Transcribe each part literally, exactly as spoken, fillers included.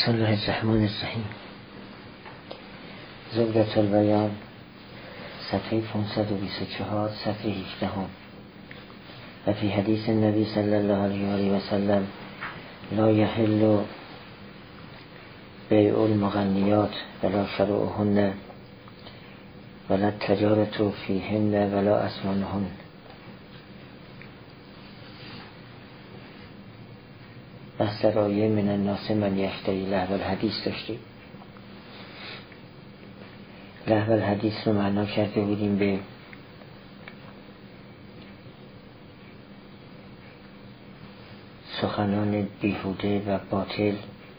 بسم الله الرحمن الرحیم. زبدة البیان، صفحه پانصد و بیست و چهار، صفحه هجده هم. و فی حدیث النبی صلی الله علیه و آله و سلم لا یحل بیع المغنیات ولا شروعهن ولا التجارة فیهن ولا اسمانهن. بحث رایه من الناس من یشتری لهو الحدیث داشتیم. لهو الحدیث رو معنا کرده بودیم به سخنان بیهوده و باطل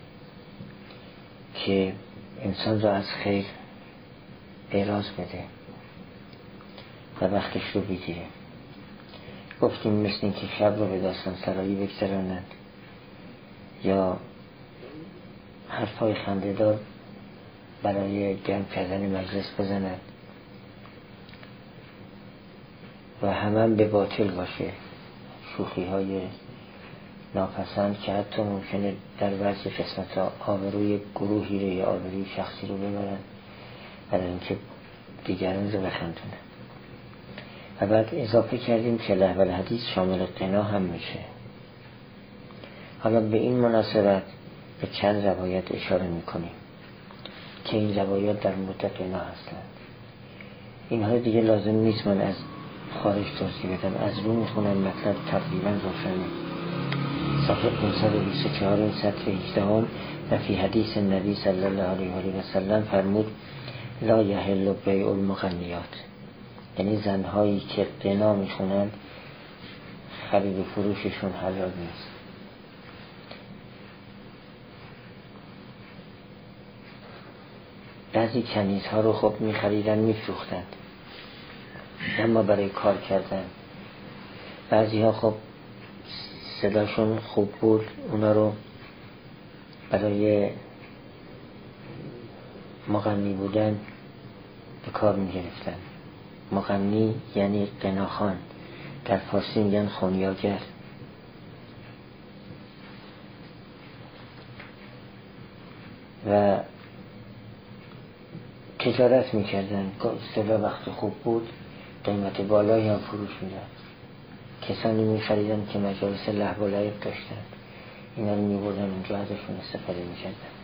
که انسان را از خیر اعراض بده و وقتش رو بگیره. گفتیم مثل این که شب رو به داستان سرایی بگذرانند یا حرفای خنده‌دار برای گرم کردن مجلس بزنند و همه به باطل باشه، شوخی های ناپسند که حتی ممکنه در بعضی قسمت ها آبروی گروهی رو یا آبروی شخصی رو ببرن برای اینکه دیگران رو بخندونن. و بعد اضافه کردیم که لهو الحدیث شامل غنا هم میشه. حالا به این مناسبت به چند روایت اشاره میکنیم که این روایات در مورد غنا هستند. اینها دیگه لازم نیست من از خارج توضیح بدم، از رو میخونم، مطلب تقریبا روشنه. صفحه پانصد و بیست و چهار، سطر هجده هم. و فی حدیث النبی صلی الله علیه و آله و سلم فرمود لا یحل بیع المغنیات، یعنی زنهایی که غنا میخونن خرید و فروششون حلال نیست. بعضی کنیزها رو خب میخریدن میفروختند اما برای کار کردن. بعضی ها خب صداشون خوب بود، اونا رو برای مغنی بودن به کار میگرفتن. مغنی یعنی غناخوان، در فارسی میگن خونیاگر. و تجارت میکردن، صدا وقت خوب بود قیمت بالایی هم فروش میدن. کسانی میخریدن که مجالس لهو و لعب داشتن، اینا رو میبردن اونجا ازشون استفاده میکردن.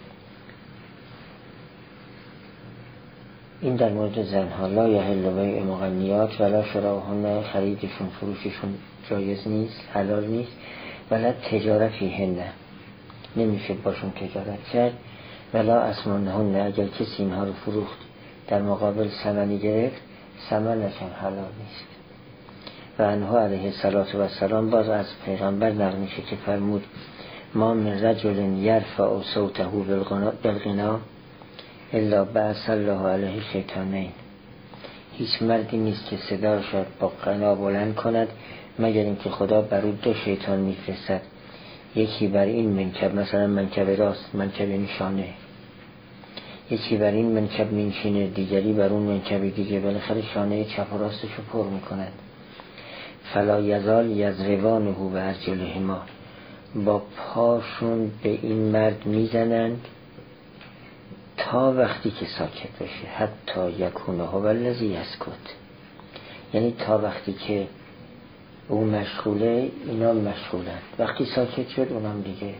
این در مورد زنها. لا یحل بیع مغنیات ولا شروعهن، خریدشون فروششون جایز نیست، حلال نیست. ولا تجارت فیهن، نمیشه باشون تجارت کرد. ولا اسمانهن، اگر کسی اینها رو فروخت در مقابل ثمنی گرفت، ثمنش هم حلال نیست. و انها علیه الصلاة و السلام باز از پیغمبر نقل میشه که فرمود ما من رجل یرفع صوته بالغنا الا بعث الله علیه شیطانین. هیچ مردی نیست که صداش با غنا بلند کند مگر اینکه خدا بر او دو شیطان میفرستد، یکی بر این منکب، مثلا منکب راست، منکب نشانه، یکی بر این منکب منشینه، دیگری بر اون منکب دیگه، بالاخره شانه چپ و راستشو پر میکنند. فلا یزال یضربانه و ارجلهما، با پاشون به این مرد میزنند تا وقتی که ساکت بشه. حتی یکونه هو الذی یسکت، یعنی تا وقتی که او مشغوله اینا مشغولن. وقتی ساکت شد اونم دیگه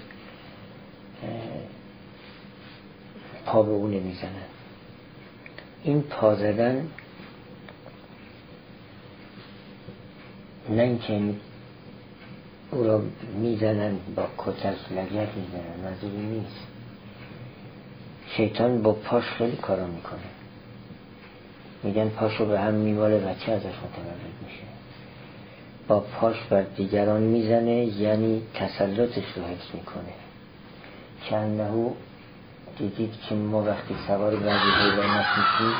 پا به اون نمیزنن. این پا زدن نه اینکه او را میزنن با کتک لگت میزنن، منظوری نیست. شیطان با پاش خیلی کارا میکنه. میگن پاشو به هم میماله بچه ازش متولد میشه. با پاش بر دیگران میزنه، یعنی تسلطش رو حفظ میکنه. که انهو دیدید که ما وقتی سوار بعضی حیوانات میشیم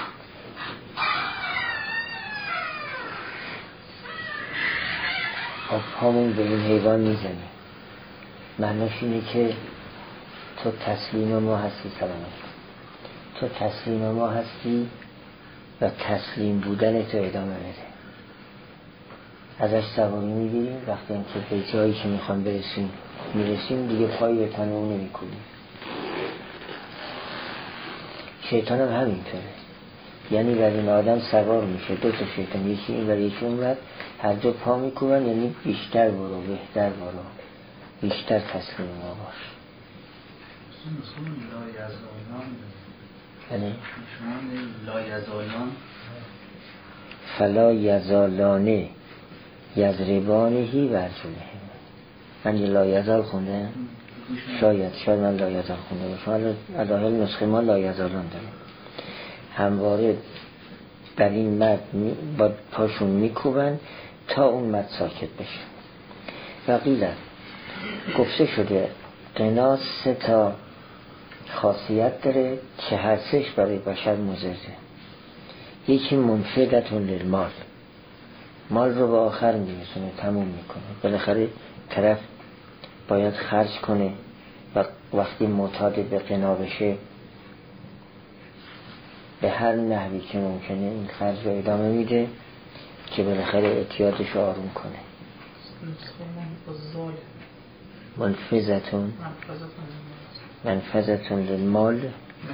با پامون به این حیوان میزنه. معناش اینه که تو تسلیم ما هستی، سلامت، تو تسلیم ما هستی و تسلیم بودن تو ادامه بده. ازش سواری میگیریم، وقتی که به جایی که میخوام برسیم میرسیم دیگه پایی به تن اون نمیکنیم. شیطان هم همینطوره، یعنی بر این آدم سوار میشه دو تا شیطان، یکی این ور یکی اون ور، هر دو پا میکوبن، یعنی بیشتر برو، بهتر برو، بیشتر تسلیم ما باش. یعنی لا یزالان فلا یزالانه یضربانهی و ارجلهم. من یه لا یزال خونده، شاید شاید من لا یزال خونده باشم، الان نسخه ما لا یزالان داره. همواره بر این مرد با پاشون میکوبن تا اون مرد ساکت بشه. و قیلت گفته شده قنا سه تا خاصیت داره که هر سهش برای بشر مضره. یکی منفدتون للمال، مال رو به آخر میرسونه، تموم میکنه. بالاخره طرف باید خرج کنه و وقتی معتاد به قنا بشه به هر نحوی که ممکنه این خرج رو ادامه میده که بالاخره اعتیادش رو آروم کنه. منفذتون منفذتون للمال.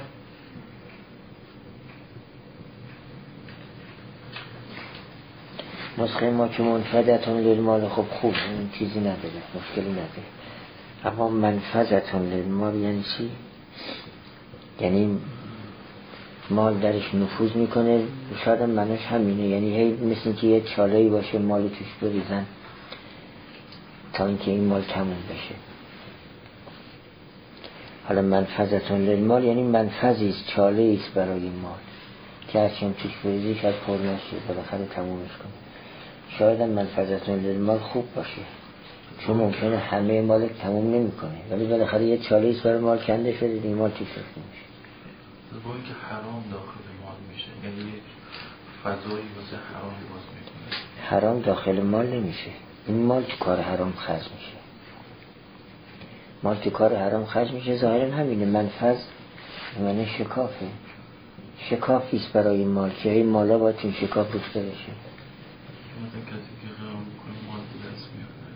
نسخه ما که منفذتون للمال خب خوب، این چیزی نداره، مشکلی نداره. اما منفذتون للمال یعنی چی؟ یعنی مال درش نفوذ میکنه، شاید منش همینه، یعنی هی مثل که یه چاله‌ای باشه مال توش بریزن تا اینکه این مال تموم بشه. حالا منفذتون للمال یعنی منفذی است، چاله‌ای است برای مال که هرچیم توش بریزی شاید پر نشه، بالاخره تمومش کنه. شاید منفذتون للمال خوب باشه چون ممکنه همه مال تموم نمیکنه، ولی بالاخره یه چاله‌ای است برای مال کنده شده، این مال توش میشه. با اینکه حرام داخل مال میشه، یعنی فضایی واسه حرام باز میکنه. حرام داخل مال نمیشه، این مال تو کار حرام خرج میشه. مال تو کار حرام خرج میشه، ظاهرا همینه. منفذ معنی شکافه، شکافی است برای مال که این مالا باید این شکاف ریخته بشه. مثلا کسی که حرام میکنه مال به دست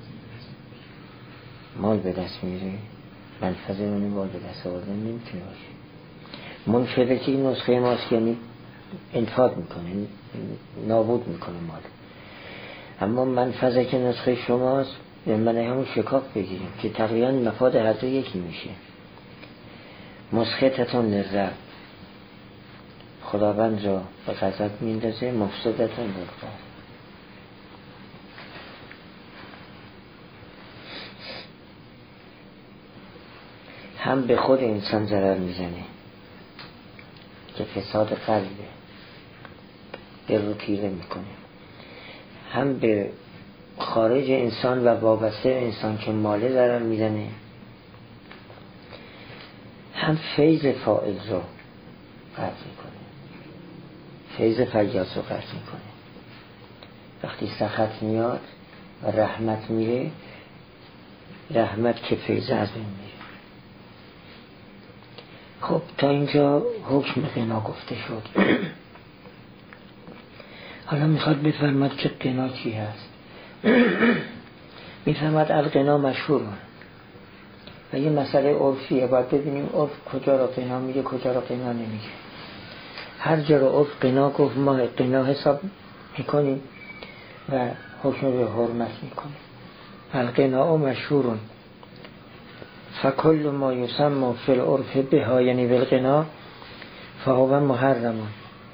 میاره، مال به دست میاره، منفذ معنی مال به دست آوردن نمیتونه باشه. منفذه که این نسخه ماست، یعنی انفاق میکنه، نابود میکنه مال. اما منفذه که نسخه شماست یعنی همون شکاف بگیریم که تقریبا مفاد هر دو یکی میشه. مسخطتون للرب، خداوند را به غضب میندازه. مفسدتون للغیر، هم به خود انسان ضرر میزنه که فساد قلبه، دل رو تیره میکنه، هم به خارج انسان و وابسته انسان که ماله ضرر میزنه، هم فیض فائز رو قطع میکنه، فیض فیاض رو قطع میکنه. وقتی سخط میاد و رحمت میره، رحمت که فیض از این میره. خب تا اینجا حکم قنا گفته شد. حالا میخواد بفرماد که قنا چی هست. میفرماد القنا مشهور و یه مسئله عرفیه، باید ببینیم عرف کجا را قنا میگه کجا را قنا نمیگه. هر جا را عرف قنا گفت ما قنا حساب میکنیم و حکم به حرمت میکنیم. القنا مشهورون فکل ما یسمى فی العرف بها، یعنی بالقنا فهو محرمون.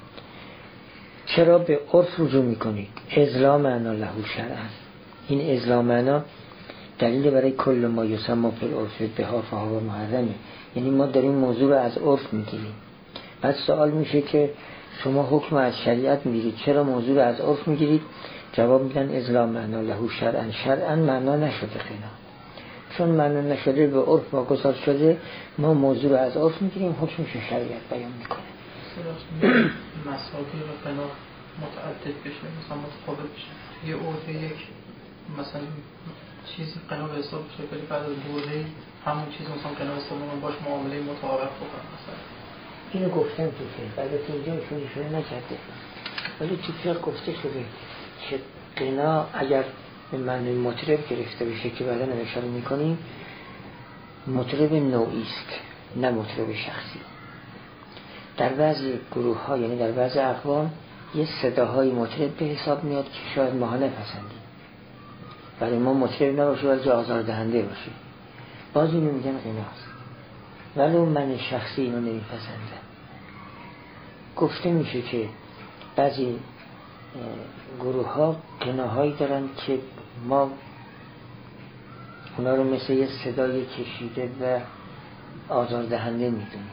چرا به عرف رجوع میکنید؟ ازلا معنا له شرعا. این ازلا معنا دلیل برای کل ما یسمى فی العرف بها فهو محرمه، یعنی ما داریم موضوع رو از عرف میگیریم. بعد سوال میشه که شما حکم از شریعت میگیرید، چرا موضوع رو از عرف میگیرید؟ جواب میدن ازلا معنا له شرعا. شرعا معنا نشده قنا، چون معنا نشده به عرف واگذار شده، ما موضوع رو از عرف میگیریم، حکمش شریعت بیان میکنه. مسائل و قنا متعدد بشه، مثلا متقابل بشه. یه عرف یک مثلا چیزی قنا به حساب بشه، ولی بعد از دوره همون چیز مثلا قنا به حساب باش معامله متعارف بکنه. مثلا اینو گفتم تو فقه، بعد از اینجا شون شون نکرده، ولی تو فقه گفته شده که قنا اگر به معنی مطرب گرفته بشه که بعدا اشاره میکنیم، مطرب نوعی است نه مطرب شخصی. در بعضی گروه ها یعنی در بعضی اقوام یه صداهای مطرب به حساب میاد که شاید ماها نپسندیم، برای ما مطرب نباشه بلکه آزاردهنده باشه، باز اینو میگن غناست، ولی اون من شخصی اینو نمیپسندم. گفته میشه که بعضی گروه ها غناهایی دارن که ما اونا رو مثل یه صدای کشیده و آزاردهنده میدونیم.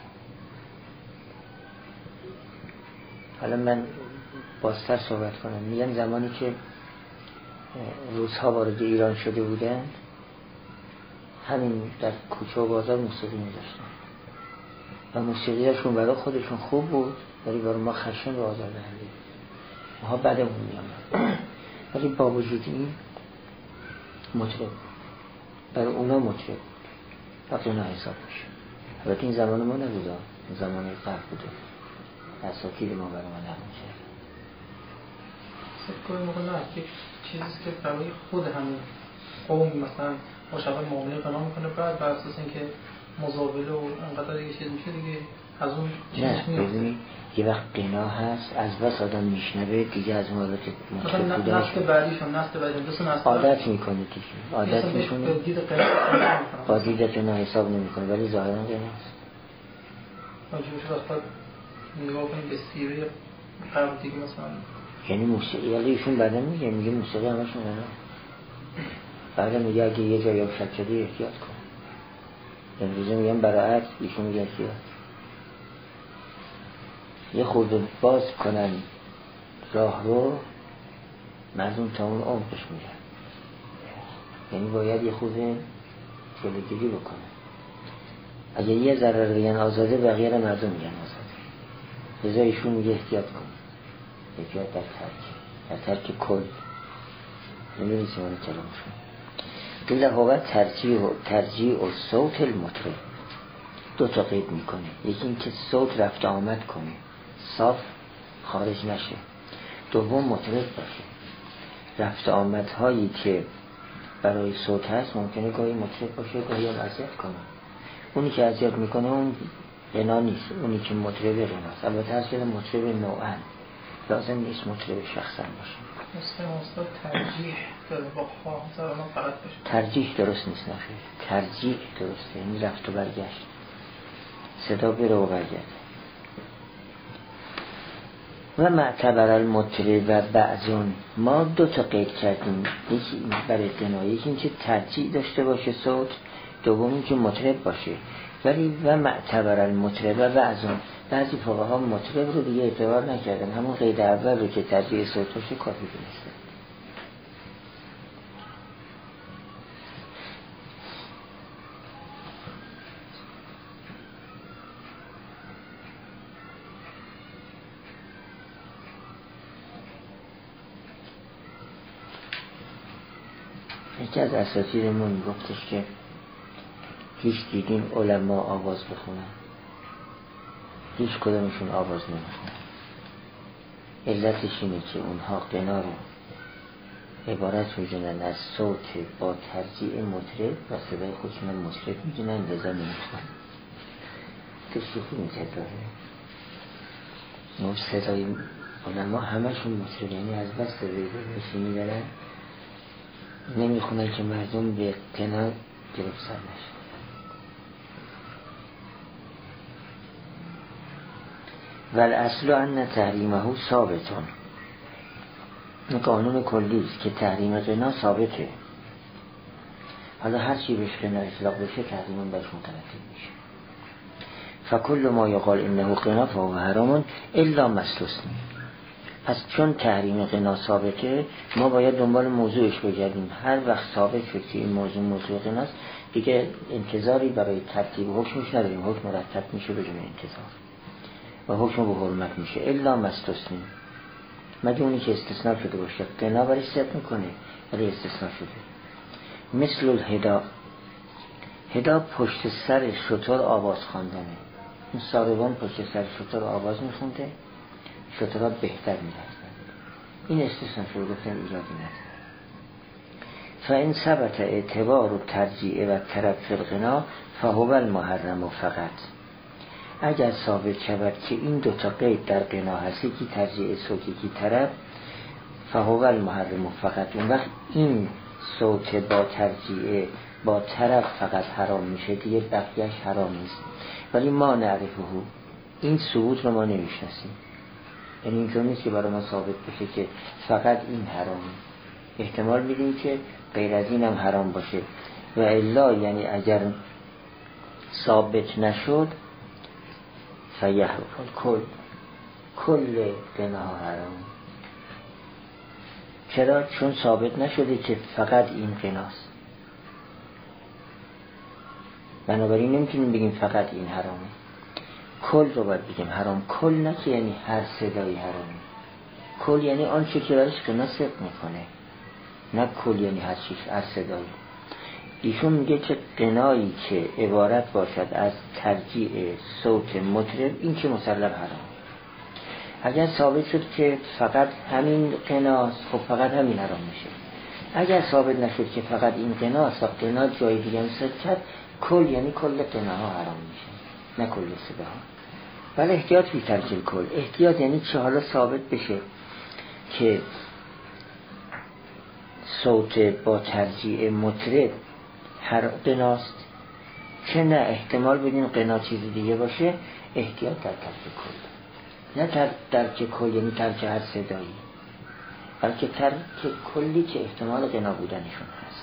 حالا من بازتر صحبت کنم. میگن زمانی که روس‌ها وارد ایران شده بودند، همین در کوچه و بازار موسیقی می‌ذاشتن و موسیقیشون برای خودشون خوب بود ولی برای ما خشن و آزاردهنده. ما بعدمون می‌آمد ولی با وجود این مطرب برای اونا مطرب وقتی اونا حساب میشه. البته این زمان ما نبوده، این زمان قبل بوده، اساطیر ما برای ما نقل میشه. سکوی موقع نه که چیزیست که برای خود همین قوم مثلا مشابه معامله قنا میکنه، بعد بر اساس اینکه مزابله و انقدر دیگه چیز میشه دیگه از اون نه ببینید یه وقت قنا هست از بس آدم میشنوه دیگه از اون عادت مثلا نسل بعدیشون نسل بعدی دوستون نسل عادت میکنه دیگه عادت میکنه با دیدتون حساب نمیکنه ولی ظاهرا قنا هست. واجبش وقت نگاه کنیم به سیره قبل دیگه مثلا یعنی موسیقی ولی ایشون بعدا میگه میگه موسیقی همشون قنا بعدا میگه اگه یه جایی شک شده احتیاط کن. امروزه میگم برعکس ایشون میگه احتیاط یه خورده باز کنن راه رو مردم تا اون عمقش میرن، یعنی باید یه خورده جلوگیری بکنن. اگه یه ذره بگن آزاده بقیه رو مردم میگن آزاده، لذا ایشون میگه احتیاط کن، احتیاط در ترک در ترک کل نمیریسیم اون کلامشون. دیل هوا ترجیح و ترجیح و صوت المطرب دو تا قید میکنه، یکی این که صوت رفت آمد کنه صاف خارج نشه، دوم مطرب باشه. رفت آمدهایی که برای صوت هست ممکنه گاهی مطرب باشه گاهی هم اذیت کنه. اونی که اذیت میکنه اون غنا نیست، اونی که مطرب غناست. البته هست که مطرب نوعن لازم نیست مطرب شخصا باشه. مثل استاد ترجیح داره با خواه زرانه فقط باشه. ترجیح درست نیست نخیر، ترجیح درسته، یعنی رفت و برگشت، صدا بره و برگرد. و معتبر المطرب و بعضون ما دو تا قید کردیم، یکی برای غنا، یکی این که ترجیح داشته باشه صوت، دوم این که مطرب باشه. ولی و معتبر المطرب و بعضون بعضی فقها مطرب رو دیگه اعتبار نکردن، همون قید اول رو که ترجیح صوت باشه کافی دونستن. یکی از اساتیدمون گفتش که هیچ دیدین علما آواز بخونن، هیچ کدامشون آواز نمیخونن. علتش اینه که اونها غنا رو عبارت میدونن از صوت با ترجیع مطرب و صدای خودشون مطرب میدونن، لذا نمیخونن. تو شوخی میکرد داره نوع صدای علما همشون مطرب، یعنی از بس صدای باشی میدارن نمیخونن که مردم به غنا گرفت سر نشه. والاصل ان تحریمه ثابتون، این قانون کلی است که تحریم غنا ثابته. حالا هر چی بهش غنا اطلاق بشه تحریم برش مترتب میشه. فکل ما یقال انه غنا فهو حرام الا ما استثنی. پس چون تحریم غنا ثابته ما باید دنبال موضوعش بگردیم. هر وقت ثابت شد که این موضوع موضوع غناست دیگه انتظاری برای ترتیب حکمش نداریم، حکم مرتب میشه بدون انتظار و حکم به حرمت میشه الا ما استثنی، مگه اونی که استثناء شده باشه. غنا برای صدق میکنه ولی استثناء شده. مثل الهدا، هدا پشت سر شتر آواز خواندنه. این ساروان پشت سر شتر آواز میخونده، شترها بهتر میرفتن. این استثناء شده گفتن ایرادی نداره. فاین ثبت اعتبار و ترجیع و طرف فی الغنا فهو المحرم فقط. اگر ثابت شود که این دو تا قید در غنا هست، یکی ترجیع صوت یکی طرب، فهو المحرم فقط، اون وقت این صوت با ترجیع با طرب فقط حرام میشه، دیگه بقیهش حرام نیست. ولی ما نعرفه، این ثبوت رو ما نمیشناسیم، یعنی اینطور نیست که برای ما ثابت بشه که فقط این حرامه، احتمال میدیم که غیر از این هم حرام باشه. و الا یعنی اگر ثابت نشد فیحرم کل کل غناها حرام. چرا؟ چون ثابت نشده که فقط این غناست، بنابراین نمیتونیم بگیم فقط این حرامه، کل رو باید بگیم حرام. کل نه که یعنی هر صدایی حرامه، کل یعنی آن چه که برش غنا صدق میکنه، نه کل یعنی هر چیز هر صدایی. ایشون میگه که غنایی که عبارت باشد از ترجیع صوت مطرب، این که مسلم حرام. اگر ثابت شد که فقط همین غناست، خب فقط همین حرام میشه. اگر ثابت نشد که فقط این غناست و غنا جای دیگه هم صدق کرد، کل یعنی کل غناها حرام میشه، نه کل صداها. ولی احتیاط بی ترک کل، احتیاط یعنی چه حالا ثابت بشه که صوت با ترجیع مطرب هر غناست، که نه احتمال بدین غنا چیز دیگه باشه، احتیاط در ترک کل، نه تر ترک کل یعنی ترک هر صدایی، بلکه ترک کلی که احتمال غنا بودنشون هست.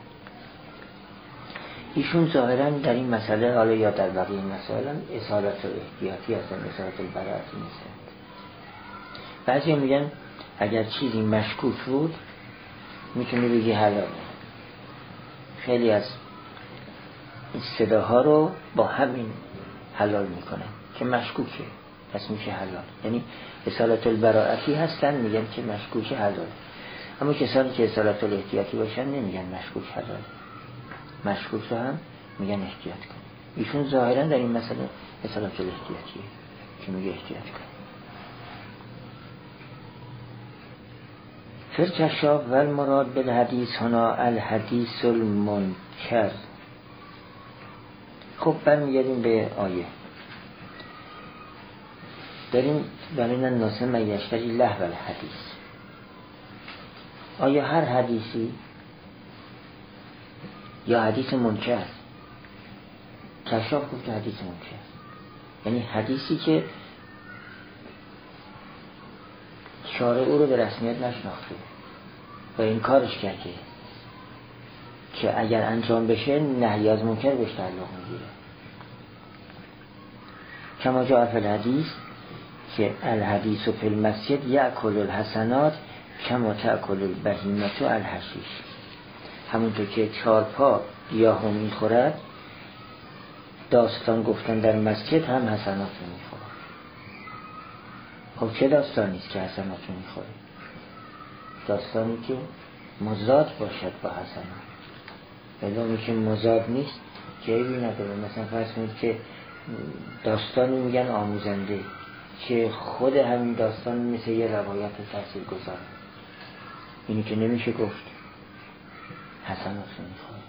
ایشون ظاهرا در این مسئله، حالا یا در بقیه مسائل، اصالت و احتیاطی هستن، اصالت البراءتی نیستن. بعضی میگن اگر چیزی مشکوک بود میتونی بگی حلاله. خیلی از این صداها رو با همین حلال میکنن که مشکوکه، پس میشه حلال. یعنی اصالت البراءتی هستن، میگن که مشکوک حلال. اما کسانی که اصالت الاحتیاطی باشن نمیگن مشکوک حلال، مشکوک رو هم میگن احتیاط کن. ایشون ظاهرا در این مسئله اصالت الاحتیاطیه که میگه احتیاط کن. فرکشاف و المراد بالحدیث هنا الحدیث المنکر. خب برمیگردیم به آیه، داریم برین الناس من یشتری لهو الحدیث. آیا هر حدیثی یا حدیث منکر؟ کشاف گفت حدیث منکر یعنی حدیثی که شارع او رو به رسمیت نشناخته و این کارش کرده که اگر انجام بشه نهی از منکر بهش تعلق میگیره. کما جاء فی الحدیث که الحدیث و فی المسجد یأکل الحسنات کما تأکل البهیمة الحشیش. همونطور که چارپا گیاه میخورد، داستان گفتن در مسجد هم حسنات رو میخورد. خب چه داستانی است که حسنات رو میخوره؟ داستانی که مضاد باشد با حسنات. بدون که مضاد نیست جایی نداره. مثلا فرض کنید که داستانی میگن آموزنده که خود همین داستان مثل یه روایت تاثیر گذار، اینی که نمیشه گفت حسنات رو میخوره.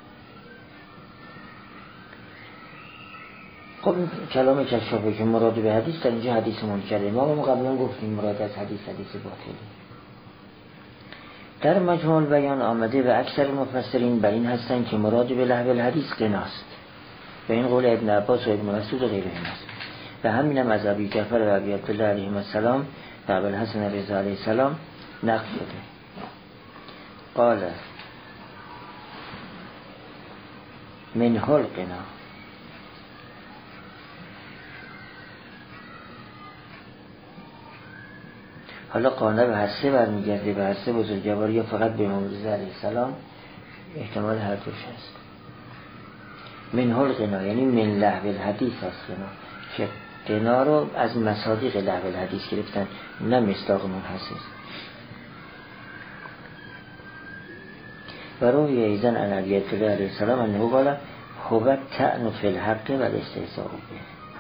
خب این کلام کشافه که مراد به حدیث در اینجا حدیث منکره. ما هم قبلا گفتیم مراد از حدیث حدیث باطلی. در مجموع البیان آمده و اکثر مفسرین بر این هستند که مراد به لهو الحدیث غناست. به این قول ابن عباس و ابن مسعود و غیرهم است. و همین هم از ابی جعفر و ابی عبدالله علیهم السلام و ابوالحسن رضا علیه السلام نقل شده. قال منه الغنا. حالا قانه به هر سه برمیگرده، به هر سه بزرگوار یا فقط به امام رضا علیه السلام، احتمال هر دوش هست. منه الغنا یعنی من لهو الحدیث هست غنا، که غنا رو از مصادیق لهو الحدیث گرفتن، نه مصداق منحصر. و روی ایزن عن ابی عبدالله علیه السلام انه قال هو الطعن فی الحق و الاستهزاء به.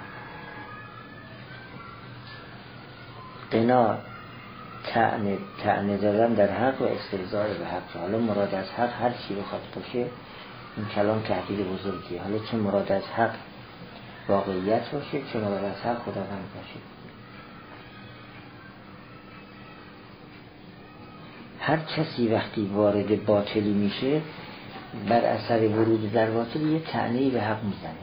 غنا طعن طعن زدن در حق و استهزاء به حق. حالا مراد از حق هر چی بخواد باشه، این کلام تهدید بزرگیه. حالا چه مراد از حق واقعیت باشه، چون اول از حق خداوند باشه. هر کسی وقتی وارد باطلی میشه بر اثر ورود در باطل یه طعنه‌ای به حق میزنه.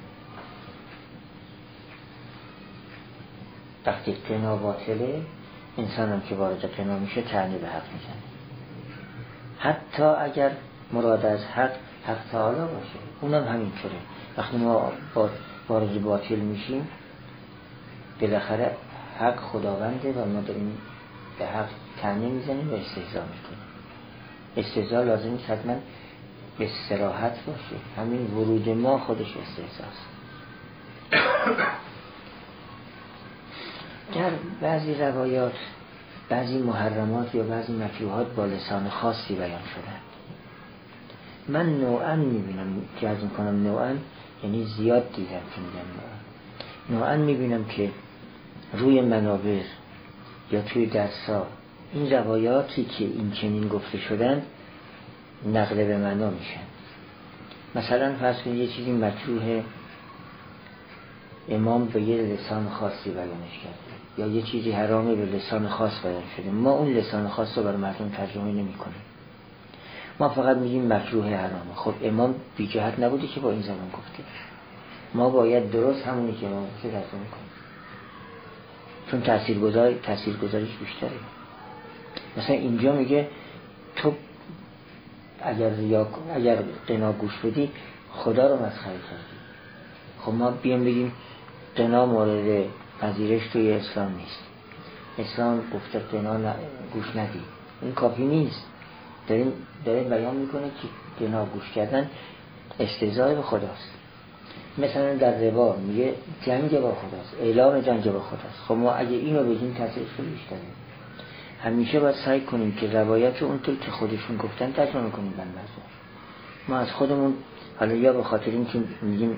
وقتی قنا باطله، انسان هم که وارد قنا میشه طعنه به حق میزنه، حتی اگر مراد از حق حق تعالی باشه، اونم همینطوره. وقتی ما وارد باطل میشیم بالاخره حق خداونده و ما داریم به حق طعنه میزنیم و استهزا میکنیم. استهزا لازم نیست حتما به صراحت باشه، همین ورود ما خودش استهزاست. در بعضی روایات بعضی محرمات یا بعضی مکروهات با لسان خاصی بیان شدن. من نوعاً میبینم که از این کنم نوعاً یعنی زیاد دیدم که میگم نوعاً نوعاً میبینم که روی منابر یا توی درس‌ها این روایاتی که این چنین گفته شدن نقل به معنا میشن. مثلا فرض کنید یه چیزی مکروه، امام به یه لسان خاصی بیانش کرده، یا یه چیزی حرامه به لسان خاص بیان شده، ما اون لسان خاص رو برای مردم ترجمه نمی کنیم، ما فقط میگیم مکروه حرامه. خب امام بی جهت نبوده که با این زبان گفته، ما باید درست همونی که امام گفته ترجمه کنیم، چون تاثیرگذار تاثیرگذاریش بیشتره. مثلا اینجا میگه تو اگر ریا اگر قنا گوش بدی خدا رو مسخره کردی. خب ما بیام بگیم قنا مورد پذیرش توی اسلام نیست، اسلام گفته قنا ن... گوش ندی، این کافی نیست. داریم داره بیان میکنه که قنا گوش کردن استهزاء به خداست. مثلا در ربا میگه جنگ با خداست، اعلام جنگ با خداست. خب ما اگه اینو بگیم تاثیرش بیشتره. همیشه باید سعی کنیم که روایت اونطور که خودشون گفتن ترجمه کنیم به نظر ما از خودمون، حالا یا به خاطر این که میگیم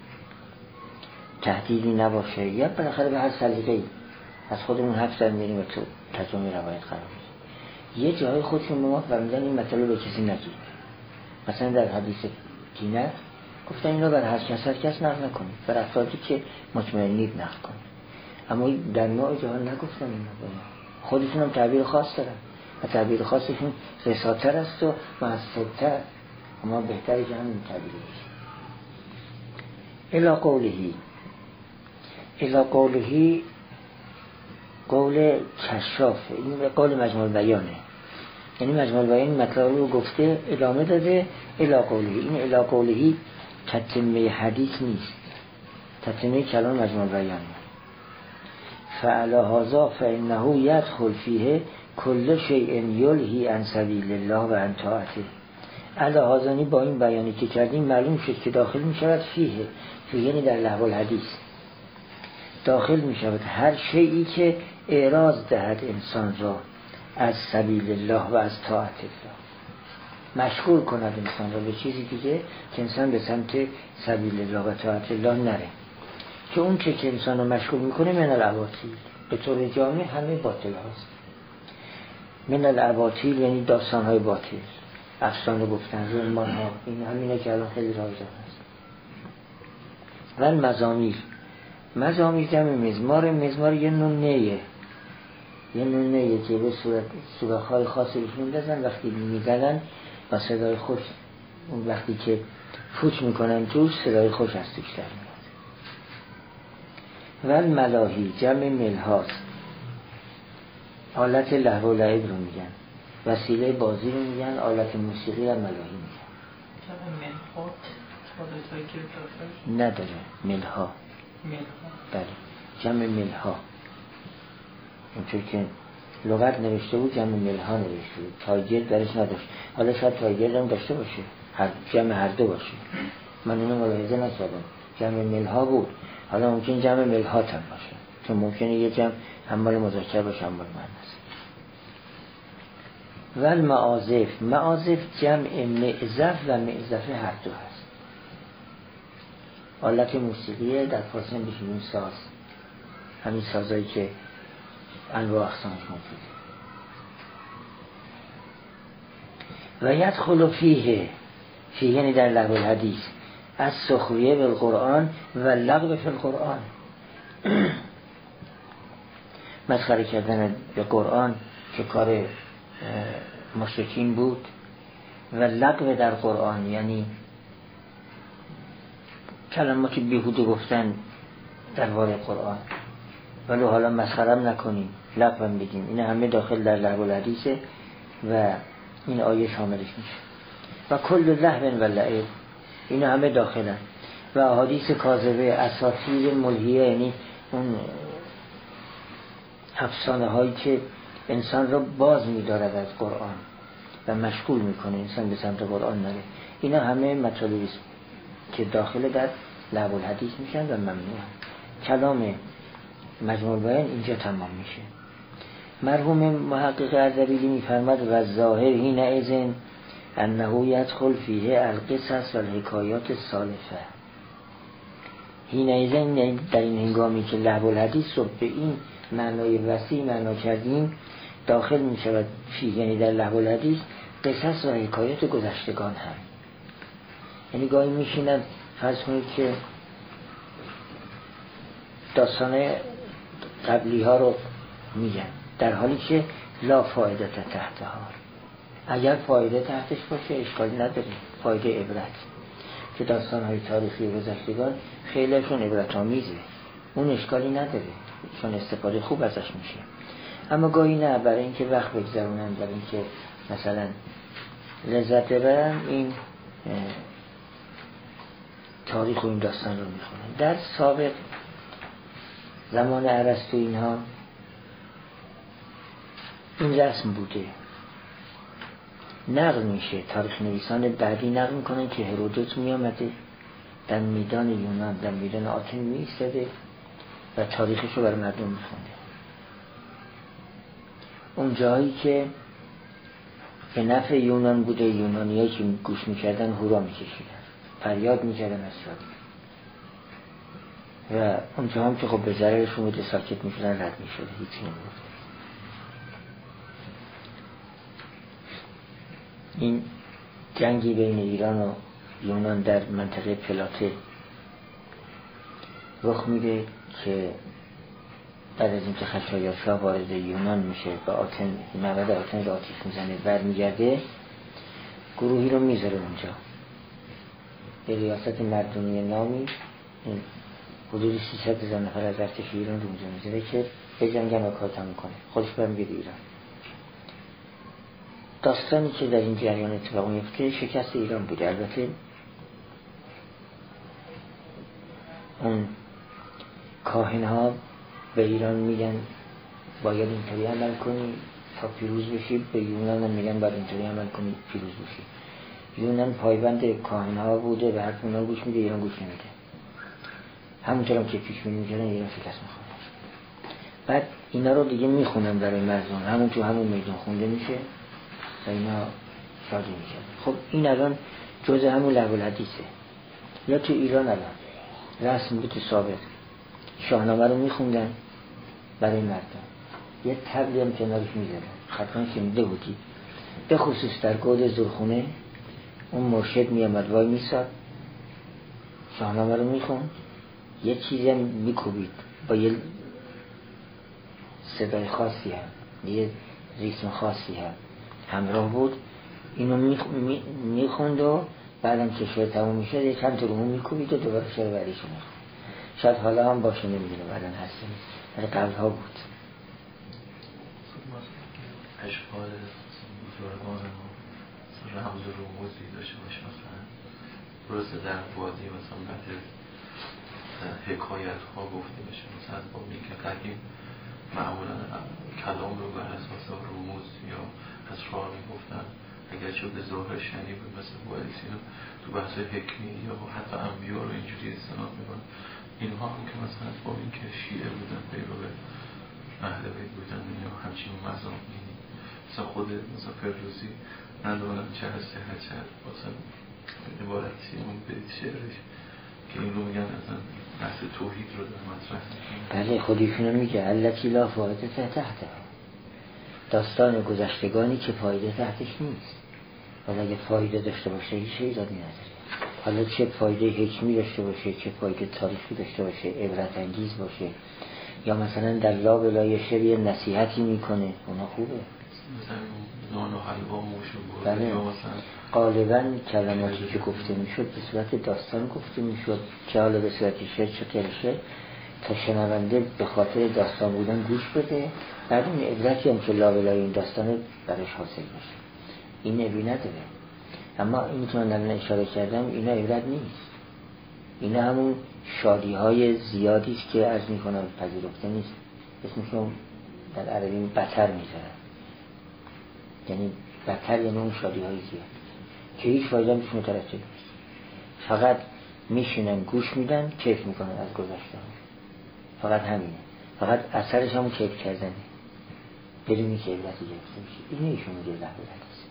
تهدیدی نباشه یا بالاخره به هر سلیقه‌ای از خودمون حرف در میاریم و تو ترجمه روایت قرار میدیم. یه جای خودشون به ما فرمودن این مطلب به کسی نگید. مثلا در حدیث دینت گفتن اینو بر هر کس هر کس نقل نکنید، بر افرادی که مطمئنید نقل کنید. اما در نوع جهان نگفتن اینو به ما، خودشون هم تعبیر خاص دارن و تعبیر خاصشون رساتر است و مؤثرتر، اما بهتره که همین تعبیر بشه. الا قولهی الا قولهی قول کشافه، این قول مجموع بیانه، یعنی مجموع بیان مطلب رو گفته ادامه داده. الا قولهی، این الا قولهی تتمه حدیث نیست، تتمه کلام مجموع بیانه. فعلى هذا فإنه يدخل فيه كل شيء يلهي عن سبيل الله و عن طاعته. علی هذا با این بیانی که کردیم معلوم شد که داخل می شود فیه، فیه یعنی در لهو الحدیث داخل می شود هر شیئی که اعراض دهد انسان را از سبیل الله و از طاعت الله، مشغول کند انسان را به چیزی دیگه که انسان به سمت سبیل الله و طاعت الله نره. که اون چه که انسان رو مشغول میکنه من الاباطیل، به طور جامع همه باطل هاست. من الاباطیل یعنی داستان های باطل، افسانه گفتن، رمان ها، این همینه که الان خیلی رایج هست. و مزامیر، مزامیر جمع مزمار، مزمار یه نونه یه نونه که به صورت سوراخ های خاصی بهشون می‌دازن، وقتی میزنن با صدای خوش، اون وقتی که فوت میکنن توش صدای خوش از توش در میاد. و ملاهی جمع ملهاست، آلت لهو و لعب رو میگن، وسیله بازی رو میگن، آلت موسیقی و ملاهی میگن. جمع ملهات آلت هایی که نداره ملها، ملها بله جمع ملها، اونطور که لغت نوشته بود جمع ملها نوشته بود، تایگل درش نداشت. حالا شاید تایگل هم داشته باشه، هر جمع هر دو باشه، من اینو ملاحظه نکردم، جمع ملها بود. حالا ممکن جمع ملهات هم باشه، چون ممکنه یه جمع همال مذکر باشه همال مؤنث. و المعازف، معازف جمع معزف و معزفه هر دو هست. آلت موسیقیه در فارسی هم بشیم ساز، همین سازایی که انواع اقسامش موجوده. و یدخل فیه، فیه یعنی در لهو الحدیث، از سخریه بالقرآن و لغو فی القرآن. مسخره کردن به قرآن که کار مشرکین بود، و لغو در قرآن یعنی کلمات بیهوده گفتن در باره قرآن، ولی حالا مسخرم نکنیم، لغوم بگیم. این همه داخل در لغو الحدیثه و این آیه شاملش میشه. و کل لهو و لعب، این همه داخلن. و احادیث کاذبه، اساطیر ملهیه، یعنی اون افسانه هایی که انسان را باز می‌دارد از قرآن و مشغول میکنه انسان به سمت قرآن نره، اینا همه مطالبی است که داخل در لغو الحدیث میشن و ممنوعن. کلام مجموع البیان اینجا تمام میشه. مرحوم محقق اردبیلی میفرماد و ظاهر حینئذ انه یدخل فیه القصص و الحکایات السالفه. حینئذ در این هنگامی که لغو الحدیث رو به این معنای وسیع معنا کردیم، داخل می شود فیه، یعنی در لغو الحدیث، قصص و حکایات گذشتگان هم. یعنی گاهی میشینن فرض کنید که داستان قبلی ها رو میگن، در حالی که لا فایده تحتها. اگر فایده تحتش باشه اشکالی نداره، فایده عبرت، که داستان های تاریخی گذشتگان خیلیشون عبرت آمیزه، اون اشکالی نداره چون استفاده خوب ازش میشه. اما گاهی نه، برای اینکه وقت بگذرونن، برای اینکه مثلا لذت ببرن، این تاریخ و این داستان رو میخونن. در سابق زمان ارسطو اینها این رسم بوده، نقل میشه، تاریخ نویسان بعدی نقل میکنن که هرودوت میامده در میدان یونان، در میدان آتن میایستاده و تاریخش رو بر مردم میخونده. اون جایی که به نفع یونان بوده، یونانیایی که گوش میکردن هورا میکشیدن، فریاد میکردن از شادی، و اونجا هم که خب به ضررشون بوده ساکت میشدن، رد میشده، هیچی نمیگفت. این جنگی بین ایران و یونان در منطقه پلاته رخ میده که بعد از اینکه خشایارشا وارد یونان میشه و آتن، معبد آتن رو آتیش میزنه، برمیگرده، گروهی رو میذاره اونجا به ریاست مردمی نامی، حدود سیصد هزار نفر از ارتش ایران رو اونجا میذاره که به جنگم و کار تموم کنه، خودش برمیگرده ایران. داستانی که در این جریان اتفاق میفته شکست ایران بوده. البته اون کاهن ها به ایران میگن باید اینطوری عمل کنی تا پیروز بشی، به یونان هم میگن باید اینطوری عمل کنی پیروز بشی. یونان پایبند کاهن ها بوده، به حرف اونا گوش میده، ایران گوش نمیده. همونطور هم که پیش می‌کردن ایران شکست میخوره. بعد اینا رو دیگه میخونن برای مردم، همون تو همون میدان خونده میشه و اینا شادی میشن. خب این الان جزء همون لغو الحدیثه. یا تو ایران الان رسم بود ثابت، شاهنامه رو میخوندن برای مردم، یه طبلی هم کنارش میزدن، حتما شنیده بودی، به خصوص در گود زرخونه اون مرشد میامد وای میساد، شاهنامه رو میخوند، یه چیزی هم میکوبید با یه صدای خاصی هم، یه ریتم خاصی هم همراه بود، اینو میخوند و بعدم که شعر تموم میشد یه چند تا رومون میکوبید و دوباره شعر بعدیشو میخوند. شاید حالا هم باشه، نمیدونه بعدن هستیم، ولی قبل ها بود. اشعار بزرگان ما رمز و رموزی داشته باشه، مثلا درسته در وادی مثلا بعد حکایت ها گفته بشه، مثلا با میگه قدیم معمولا کلام رو بر اساس رموز یا اسرار میگفتن، اگر چه به ظاهر شنی بود مثل بوئلیسی تو بحث حکمی یا حتی انبیا رو اینجوری استناد میکنن. اینها هم که مثلا با این که شیعه بودن، پیرو اهل بیت بودن یا همچین مذهب، مثلا خود مثلا فردوسی ندارم چه هسته چه مثلا عبارتی اون بیت شعرش که این رو میگن اصلا بحث توحید رو در مطرح میکنن. بله خودیشونو میگه التی لا فایده تحت، داستان گذشتگانی که فایده تحتش نیست، ولی اگه فایده داشته باشه هیچ ایرادی نداره. حالا چه فایده حکمی داشته باشه، چه فایده تاریخی داشته باشه، عبرت انگیز باشه، یا مثلا در لا بلای شعر نصیحتی میکنه، اونا خوبه. مثلا نان و حلوا موش و بله. یا مثلا غالبا کلماتی که گفته میشد به صورت داستان گفته میشد، چه حالا به صورت شعر چه کلشه، تا شنونده به خاطر داستان بودن گوش بده، بعد این عبرتی هم که لا بلای این داستانه برش حاصل بشه. این عبری نداره. اما این که من الان اشاره کردم اینا عبرت نیست، اینا همون شادی های زیادی است که عرض میکنم پذیرفته نیست. اسمشون در عربی بتر میذارن، یعنی بتر یعنی اون شادی های زیاد که هیچ فایده هم توش مترتب نیست، فقط میشینن گوش میدن کیف میکنن از گذشته ها، فقط همینه، فقط اثرش همون کیف کردنه بدونی که عبرتی گرفته میشه. اینه ایشون میگه لهو الحدیث.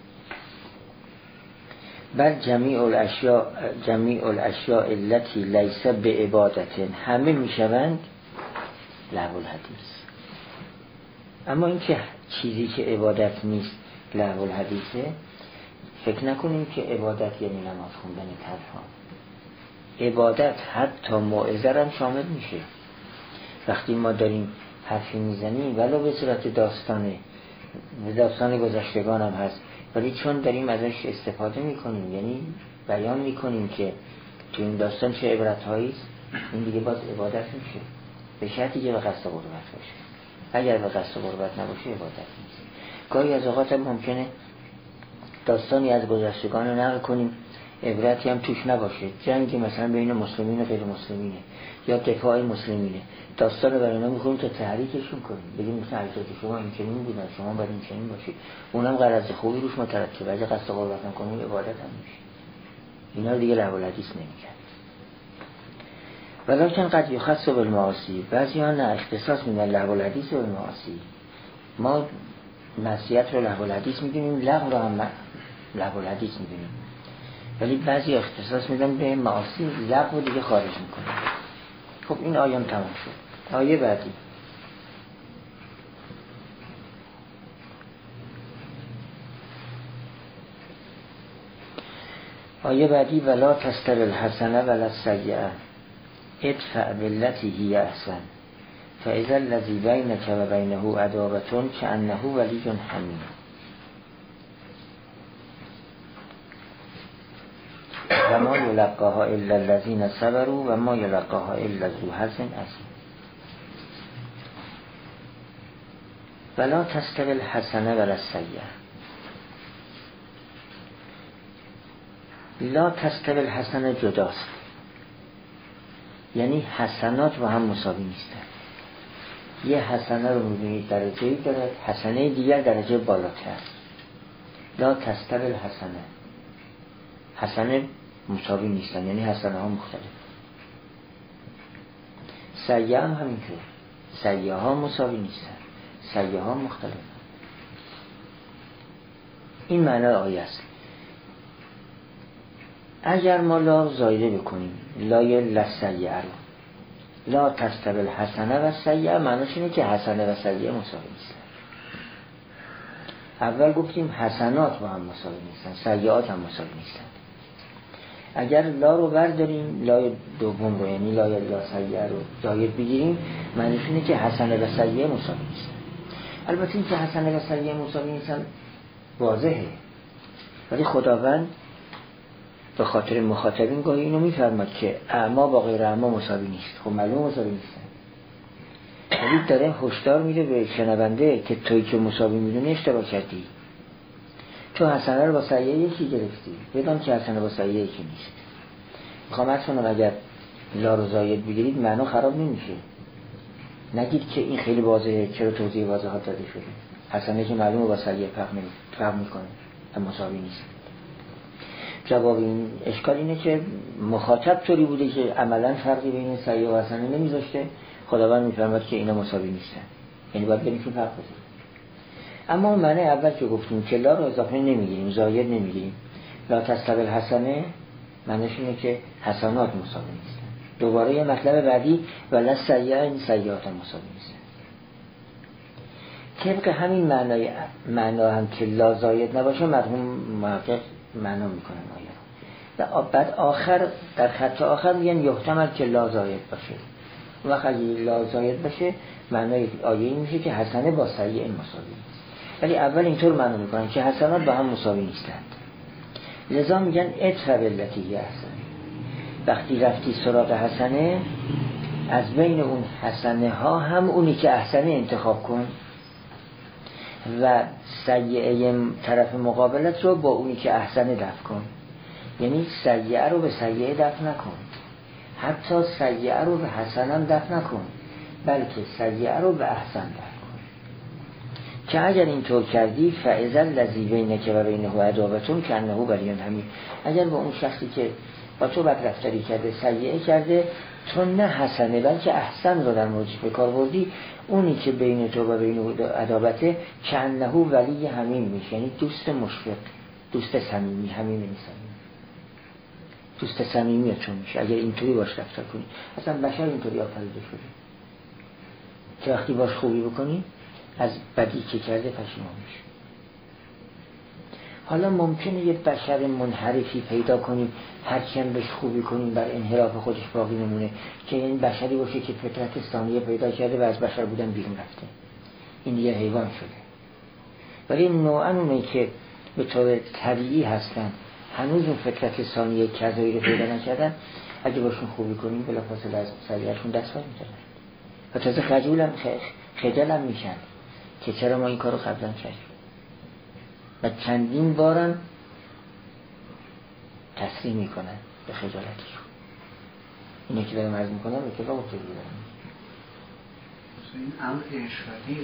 بل جمیع الاشیاء جمیع الاشیاء التي لیس به عبادت همه میشوند لهو الحدیث. اما این که چیزی که عبادت نیست لهو الحدیثه، فکر نکنیم که عبادت یعنی نماز خوندن تنها. عبادت حتی موعظه هم شامل میشه. وقتی ما داریم حرفی میزنیم ولو به صورت داستانه، داستان گذشتگان هم هست، ولی چون داریم ازش استفاده میکنیم، یعنی بیان میکنیم که تو این داستان چه عبرت‌هایی است، این دیگه باز عبادت میشه، به شرطی که به قصد قربت باشه. اگر به قصد قربت نباشه عبادت نیست. گاهی از اوقات هم ممکنه داستانی از گذشتگان رو نقل کنیم عبرتی هم توش نباشه، جنگی مثلا بین مسلمین و غیر مسلمینه یا دفاع مسلمینه، داستان رو برای اونا میخونیم تا تحریکشون کنیم، بگیم مثلا اجداد شما این چنین بودن، شما باید این چنین باشید، اونم غرض خوبی روش مترتبه، اگه قصد قربت نکنیم عبادت هم میشه. اینا دیگه لهو الحدیث نمیگن. ولکن قد یخص بالمعاصی، بعضی ها نه اختصاص میدن لهو الحدیث بالمعاصی. ما معصیت رو لهو الحدیث میدونیم، لغو رو هم لهو الحدیث میدونیم، ولی بعضی اختصاص میدن به معاصی، لغو دیگه خارج میکنه. خب این آیه تمام شد. آیه بعدی آیه بعدی ولا تستوی الحسنه ولا السیئه ادفع بالتی هی احسن فاذا الذی بینک و بینه عداوة کأنه ولی حمیم. و ما یلقاها الا الذین صبروا و ما یلقاها الا ذو حظ عظیم. ولا تستوی الحسنه ولا السیئه. لا تستوی الحسنه جداست، یعنی حسنات با هم مساوی نیستن. یه حسنه رو می‌بینید درجه‌ای داره، حسنه دیگر درجه بالاتر. لا تستوی الحسنه، حسنه مساوی نیستن، یعنی حسنه ها مختلف. سیئه هم همینطور، سیئه ها مساوی نیستن، سیئه ها مختلف. این معنی آیه است. اگر ما لا زایده بکنیم لای لسیئه رو، لا تستوی الحسنه و سیئه، معنیش اینه که حسنه و سیئه مساوی نیستن. اول گفتیم حسنات با هم مساوی نیستن، سیئات هم مساوی نیستن. اگر لا رو برداریم، لای دوم رو یعنی لای لا سیئه رو زاید بگیریم، معنیش اینه که حسنه و سیئه مساوی نیستن. البته این که حسنه و سیئه مساوی نیستن واضحه، ولی خداوند به خاطر مخاطبین گاهی اینو میفرماد که اعما با غیر اعما مساوی نیست. خب معلوم مساوی نیستن، ولی داره هشدار میده به شنونده که توی که مساوی میدونی اشتباه کردی، تو حسنه رو با سیئه یکی گرفتی، بدان که حسنه با سیئه یکی نیست. میخوام عرض کنم اگر لا رو زاید بگیرید معنا خراب نمیشه، نگید که این خیلی واضحه، چرا توضیح واضحات داده شده، حسنه که معلومه با سیئه فرق میکنه اما مساوی نیست. جواب این اشکال اینه که مخاطب طوری بوده که عملا فرقی بین سیئه و حسنه نمیذاشته، خداوند میفرماد که اینا مساوی نیستن، یعنی باید بینشون فرق بذاریم. اما اون معنی اول که گفتیم که لا رو اضافه نمیگیریم، زاید نمیگیریم، لا تستوی الحسنه معنیش اینه که حسنات مساوی نیستن. دوباره یه مطلب بعدی ولا سیئه، این سیئات هم مساوی نیستن. طبق همین معنای معنا هم که لا زاید نباشه، مرحوم محقق معنا میکنن آیه رو. و بعد آخر در خط آخر میگن یحتمل که لا زاید باشه. وقت اگه لا زاید باشه معنای آیه این میشه که حسنه با سیئه مساوی است. ولی اول اینطور معنی میکنن که حسنات با هم مساوی نیستند. لذا میگن ادفع بالتی هی احسن. وقتی رفتی سراغ حسنه، از بین اون حسنه ها هم اونی که احسنه انتخاب کن و سیئه طرف مقابلت رو با اونی که احسنه دفع کن. یعنی سیئه رو به سیئه دفع نکن، حتی سیئه رو به حسن هم دفع نکن، بلکه سیئه رو به احسن دفع کن. که اگر اینطور کردی فاذا الذی بینک و بینه عداوة کانه ولی حمیم. اگر با اون شخصی که با تو بد رفتاری کرده سیئه کرده، تو نه حسنه بلکه احسن رو در موردش به کار بردی، اونی که بین تو و بین عداوته کانه ولی حمیم میشه، یعنی دوست مشفق، دوست صمیمی. حمیم نیست، دوست صمیمی چون میشه اگر اینطوری باش رفتار کنی. اصلا بشر اینطوری آفریده شده که وقتی باش خوبی بکنی از بدی که کرده پشیمان میشه. حالا ممکنه یه بشر منحرفی پیدا کنی، هرچی هم بهش خوبی کنی بر انحراف خودش باقی نمونه، که این بشری باشه که فطرت ثانیه پیدا کرده و از بشر بودن بیرون رفته، این دیگه حیوان شده. ولی نوعا اونه که به طور طبیعی هستن هنوز اون فطرت ثانیه کذایی رو پیدا نکردن، اگه باشون خوبی کنیم بلافاصله از سریعشون دست بر می‌زنن و تازه خجولم خجلم میشن که چرا ما این کارو قبلا کردیم و چندین بارم تسلیم میکنن به خجالتشون. اینه که دارم عرض میکنم به کتاب افتادی دارم. این امر ارشادیه،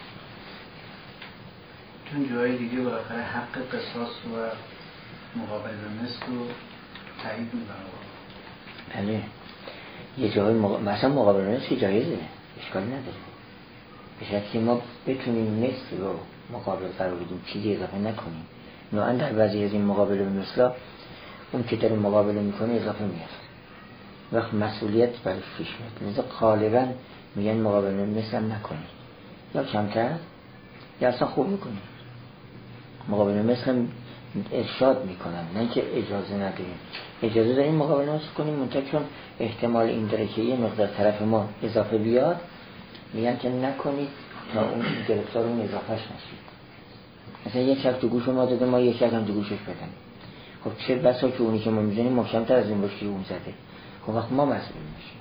چون جای دیگه بالاخره حق قصاص و مقابل به مثل رو تایید میکنه. بله یه جای مق... مثلا مقابل به مثل جایزه، اشکالی نداره، به شکل که ما بتونیم مثل رو مقابل قرار بدیم، چیزی اضافه نکنیم. نوعا در بعضی از این مقابل به مثلا اون که داره مقابله میکنه اضافه میاد، وقت مسئولیت برش پیش میاد. لذا غالبا میگن مقابل به مثل نکنید، یا کمتر یا اصلا خوب میکنید. مقابل به مثل ارشاد میکنن، نه که اجازه نداریم. اجازه داریم مقابل مثل کنیم، منتها چون احتمال این داره که یه مقدار طرف ما اضافه بیاد، میگن که نکنید تا اون گرفتار اون اضافهش نشید. مثلا یک شب تو گوش ما داده، ما یک شب هم تو گوشش بدن. خب چه بسا که اونی که ما میزنیم محکم‌تر از این باشه که اون زده. خب وقت ما مسئول میشیم.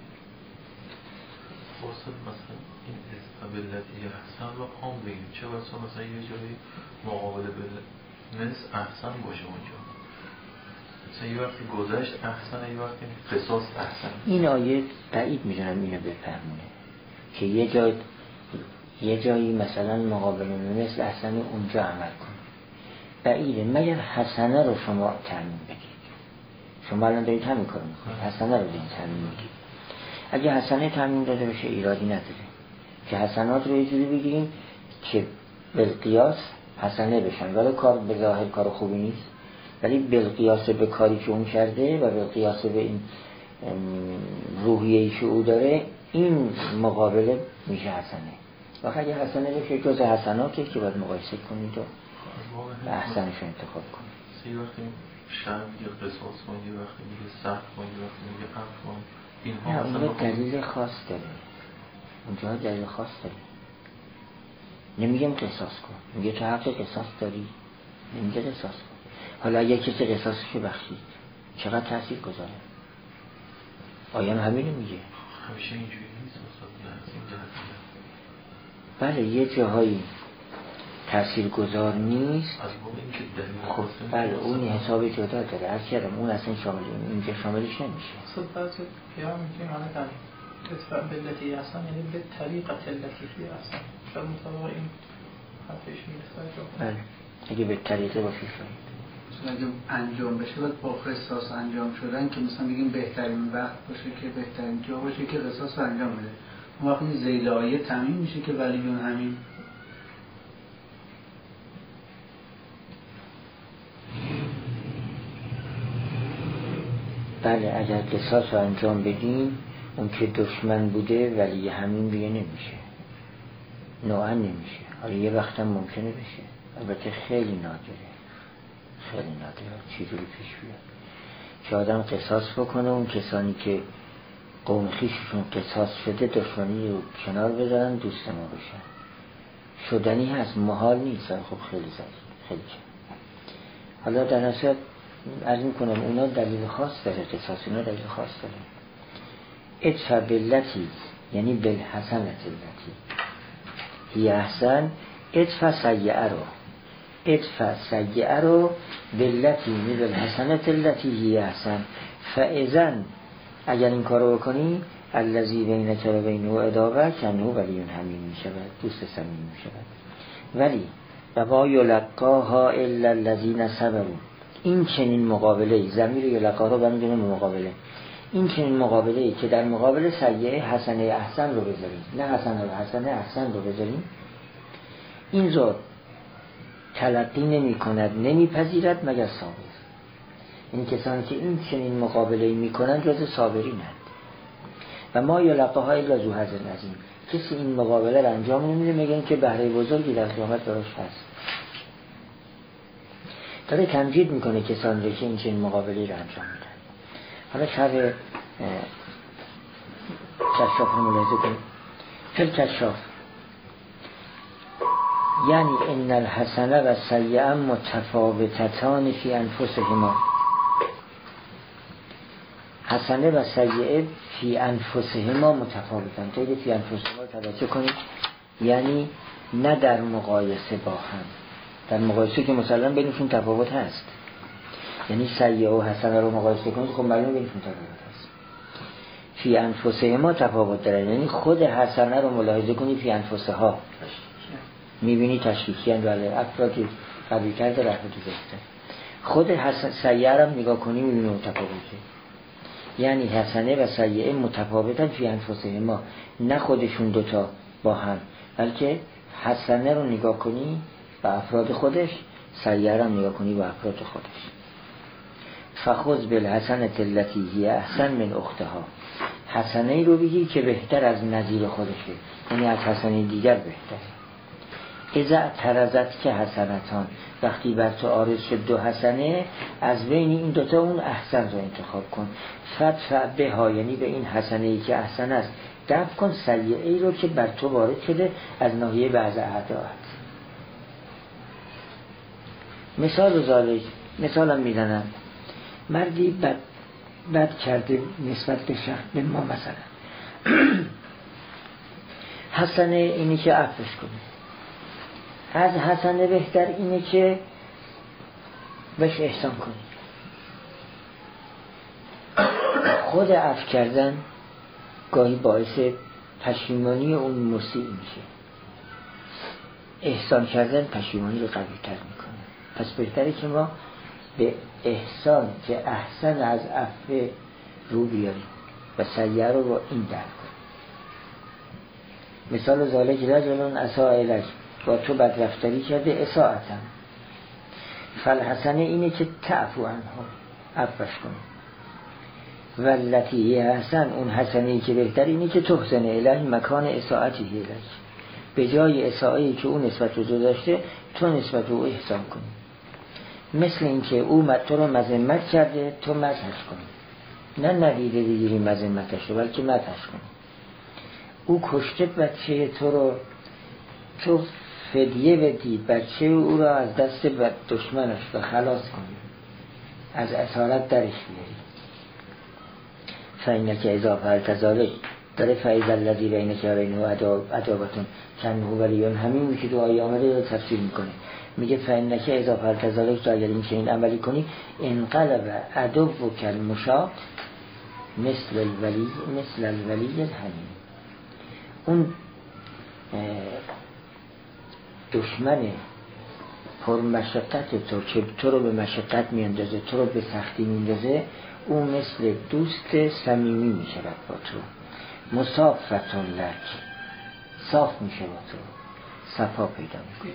واسه مثلا این استابیلیتی احسن رو عام بگیم، چه واسه مثلا یه جایی مقابله به مثل احسن باشه اونجا، مثلا یه وقتی گذشت احسن، یه وقتی قصاص احسن. این آیه بعید میدونم اینو بفهمونه که یه جای یه جایی مثلا مقابل مثل احسن اونجا عمل کن. بعیده، مگر حسنه رو شما تامین بگید. شما الان دارید همین کار میکنید، حسنه رو دارید تامین بگید. اگه حسنه تامین داده بشه ایرادی نداره که حسنات رو یه جوری بگیریم که بالقیاس حسنه بشن، ولی کار به ظاهر کار خوبی نیست، ولی بالقیاس به کاری که اون کرده و بالقیاس به این روحیه‌ای که او داره این مقابله میشه حسنه. وقتی اگه حسنه بشه جز حسناته که باید مقایسه کنید و به احسنش انتخاب کنید. یه وقتی شرم میگه قصاص کن، یه وقتی میگه سخت کن، یه وقتی میگه عفو کن. اینها اونجا دلیل خاص داره، اونجا دلیل خاص داره. نمیگم قصاص کن، میگه تو حق قصاص داری، نمیگه قصاص کن. حالا اگه کسی قصاصشو بخشید چقدر تاثیر گذاره؟ آیان همینو میگه. همیشه اینجوری نیست مثلا. بله یه جاهایی تأثیر گذار نیست. خب بله اون حساب جدا داره، هر کردم اون اصلا شامل اینجا شاملش نمیشه. خب بعضی یا میگیم حالا در اتفاق بلتی اصلا یعنی به طریقت لطیفی اصلا شاید مطابق این حرفش میرسه. بله اگه به طریقه باشه شاید مثلا اگه انجام بشه باید با قصاص انجام شدن که مثلا بگیم بهترین وقت باشه که بهترین جا باشه که قصاص انجام بده. اون وقت این ذیل آیه تمیم میشه که ولیون همین. بله اگر قصاص رو انجام بدیم اون که دشمن بوده ولی همین دیگه نمیشه، نوعا نمیشه. حالا یه وقت هم ممکنه بشه، البته خیلی نادره، خیلی نادره چیزی پیش بیاد. که آدم قصاص بکنه، اون کسانی که قوم خویششون قصاص شده دشمنی رو کنار بذارن، دوست ما بشن. شدنی هست، محال نیست. خب خیلی زد خیلی چه. حالا در اصل عرض میکنم اونا دلیل خاص داره، قصاص اونا دلیل خاص داره. ادفع باللتی یعنی بالحسنة التی هی احسن، ادفع سیئه رو ادفع سیئه رو باللتی یعنی بالحسنة التی هی احسن، فاذن اگر این کارو بکنی الذی بینک و بینه عداوة کانه ولی حمیم می شود، دوست صمیمی می شود. ولی و ما یلقاها الا الذین صبروا، این چنین مقابله، ضمیر یلقا رو بندونه مقابله، این چنین مقابله ای که در مقابل سیئه حسنه احسن رو بذاریم، نه حسنه و حسنه احسن رو بذاریم، این رو تلقی نمی کند نمی پذیرد مگر صابر. این کسانی که این چنین مقابله ای می کنند جز صابرینند. و ما یلقاها الا ذو حظ عظیم، کسی این مقابله را انجام نمیده مگر اینکه بهره بزرگی در قیامت براش هست. داره تمجید میکنه کسانی رو که این چنین مقابله را انجام میدن. حالا شرح کشاف رو ملاحظه کنید. فل کشاف یعنی ان الحسنه و سیئه متفاوتتان فی انفسهما، حسنه و سیئه فی انفسهما متفاوتن. توی فی انفسهما توجه کنید، یعنی نه در مقایسه با هم، در مقایسه که مثلا بینشون تفاوت هست، یعنی سیئه و حسنه رو مقایسه کنید خب معلومه بینشون تفاوت هست. فی انفسهما تفاوت داره، یعنی خود حسنه رو ملاحظه کنید فی انفسها میبینی تشریکی هم داره، افرادی قبیل کرده رفت تو بسته. خود حسن سیئه رو نگاه کنی میبینی متفاوته، یعنی حسنه و سیئه متفاوتن فی انفسهما، نه خودشون دوتا با هم، بلکه حسنه رو نگاه کنی با افراد خودش، سیئه رو نگاه کنی با افراد خودش. فخذ بالحسنة التی هی احسن من اختها، حسنه رو بگی که بهتر از نظیر خودشه، یعنی از حسنه دیگر بهتره. اذا اعترضت که حسنتان، وقتی بر تو عارض شد دو حسنه، از بین این دوتا اون احسن رو انتخاب کن. فدفع بها یعنی به این حسنه ای که احسن است دفع کن سیئه ای رو که بر تو وارد شده از ناحیه بعض اعداء. مثال ذالک، مثالم میزنم، مردی بد, بد کرده نسبت به شخص به ما مثلا حسنه اینی که عفوش کنه، از حسنه بهتر اینه که بهش احسان کنی. خود عفو کردن گاهی باعث پشیمانی اون مسیء میشه، احسان کردن پشیمانی رو قوی تر میکنه. پس بهتره که ما به احسان که احسن از عفو رو بیاریم و سیئه رو با این درک کنیم. مثال ذالک رجل اساء الیک، با تو بدرفتاری کرده اساءتن، فالحسنه اینه که تعفو عنها، عفوش کنی. والتی احسن، اون حسنه که بهتر اینه که تحسن الیه مکان اساءتی الیک، به جای اساءه‌ای که اون نسبت رو داشته تو نسبت رو احسان کنی. مثل این که او تو رو مذمت کرده تو مدحش کنی، نه ندیده بگیری مذمتش رو بلکه مدحش کنی. او کشته بچه تو رو، تو فدیه بدی بچه او را از دست دشمنش و خلاص کنی، از اسارت درش بیاری. فإنک اذا فعلت ذلک، داره فإذا الذی بینک و بینه عداوة کانه ولی حمیم که دعای آمده رو تفسیر میکنه. میگه فإنک اذا فعلت ذلک، تو اگر این چنین عملی کنی انقلب عدوک المشاق مثل الولی مثل الولی الحمیم، اون دشمن پر مشقت تو که تو رو به مشقت میاندازه، تو رو به سختی میاندازه، اون مثل دوست صمیمی میشه با تو. مصافتون لک، صاف میشه با تو، صفا پیدا میکنه.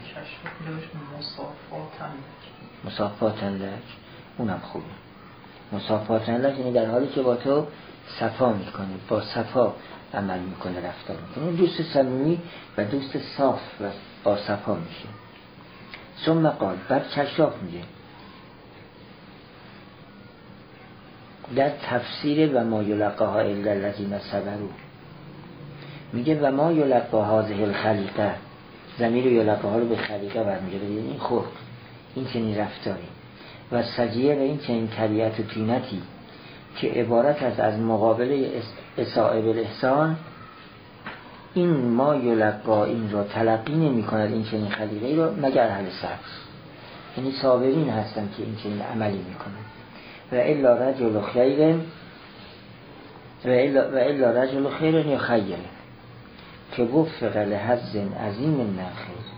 مصافاتن لک اونم خوبه. مصافاتن لک یعنی در حالی که با تو صفا میکنه، با صفا عمل میکنه، رفتار میکنه. دوست صمیمی و دوست صاف و با صفا میشه. ثم قال، بعد کشاف میگه در تفسیر و ما یلقاها الا الذین صبروا میگه و ما یلقاها هذه الخلیقه، ضمیر یلقاها رو به خلیقه برمیگرده، یعنی این خلق، این چنین رفتاری و سجیه و این چنین طبیعت و طینتی که عبارت است از مقابله اساء بالاحسان، این ما یلقا این را تلقی نمی کند این چنین خلیقه را مگر اهل صبر، یعنی صابرین هستن که این چنین عملی می کنند. و الا رجل خیر و الا, و الا رجل خیر یا خیر که وفق لحظ عظیم من خیر،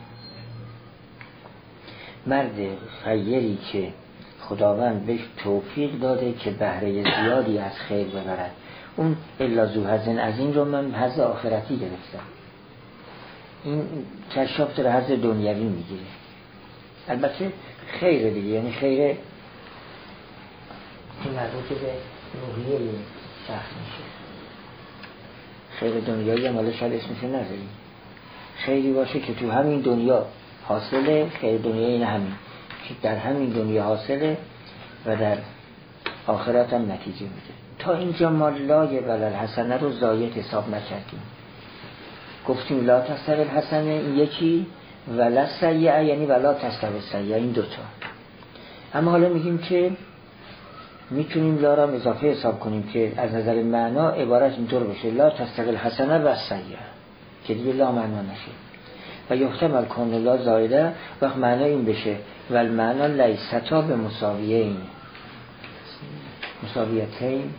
مرد خیری که خداوند بهش توفیق داده که بهره زیادی از خیر ببرد. اون الا ذو حظ عظیم رو من حظ آخرتی گرفتم، این کشاف در حظ دنیوی میگیره. البته خیر دیگه، یعنی خیر که مربوط به روحیه شخص میشه. خیر دنیایی هم حالا شاید اسمشو نذاریم، خیری باشه که تو همین دنیا حاصله، خیر دنیایی نه همین که در همین دنیا حاصله و در آخرت هم نتیجه میده. تا اینجا ما لای ولل حسنه رو زایت حساب نکردیم، گفتیم لا تستوی الحسنه این یکی، ولا سیئه یعنی ولا تستوی السیئه این دوتا. اما حالا میگیم که میتونیم لا را اضافه حساب کنیم که از نظر معنا عبارت اینطور بشه لا تستوی الحسنه و سیئه که دیگه لا معنا نشه و یحتمل کن لا زایده وقت معنا این بشه و المعنا لیستا به مساویین مساویتین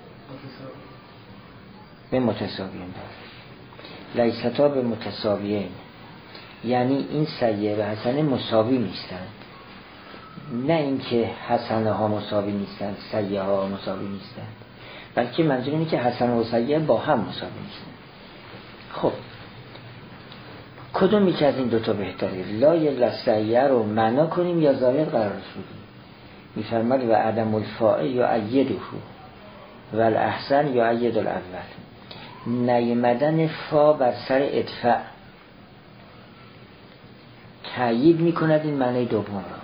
به متساویین داره، لیستا به متساویین یعنی این سیئه و حسنه مساوی نیستند، نه اینکه حسنه ها مساوی نیستند سیئه ها مساوی نیستند، بلکه منظور اینه که حسنه و سیئه با هم مساوی نیستند. خب کدوم یکی از این دوتا بهتره؟ لا یا سیئه رو معنا کنیم یا ظاهر قرارش بدیم؟ میفرماد و عدم الفاء یا ایده و الاحسن یا اید الاول، نیامدن فا بر سر ادفع تأیید میکند این معنی دوم را،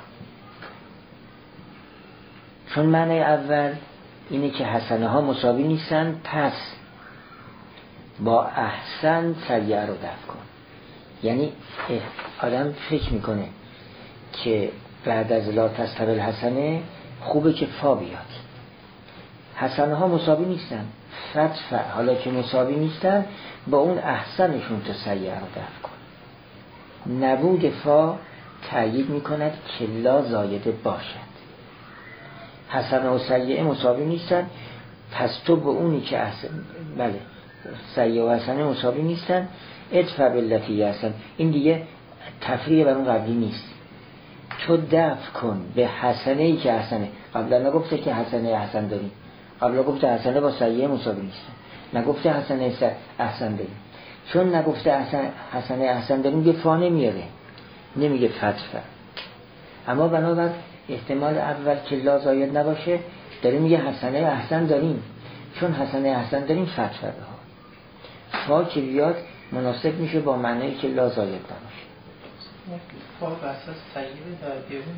چون معنی اول اینه که حسنه ها مساوی نیستن، پس با احسن سیئه رو دفع کن. یعنی آدم فکر میکنه که بعد از لا تستوی الحسنه خوبه که فا بیاد، حسنه ها مساوی نیستن، فتفع حالا که مساوی نیستن با اون احسنشون تا سیئه رو دفع کن. نبود فا تأیید میکند که لا زایده باشد، حسنه و سیئه مساوی نیستن، پس تو به اونی که احسن بله سیئه و حسنه مساوی نیستن ادفع باللتی احسن، این دیگه تفریق بر اون قبلی نیست، تو دفع کن به حسنه ای که حسنه، قبلا نگفته که حسنه احسن داریم، قبلا گفته حسنه با سیئه مساوی نیستن، نگفته حسنه احسن داریم، چون نگفته حسنه حسنه احسن داریم یه فا نمیاره، نمیگه فتفه. اما بنابر احتمال اول که لا زاید نباشه داره میگه حسنه احسن داریم، چون حسنه احسن داریم فتفه ها فا که بیاد مناسب میشه با معنی که لا زاید نباشه. فا به اساس سیئه در بیرون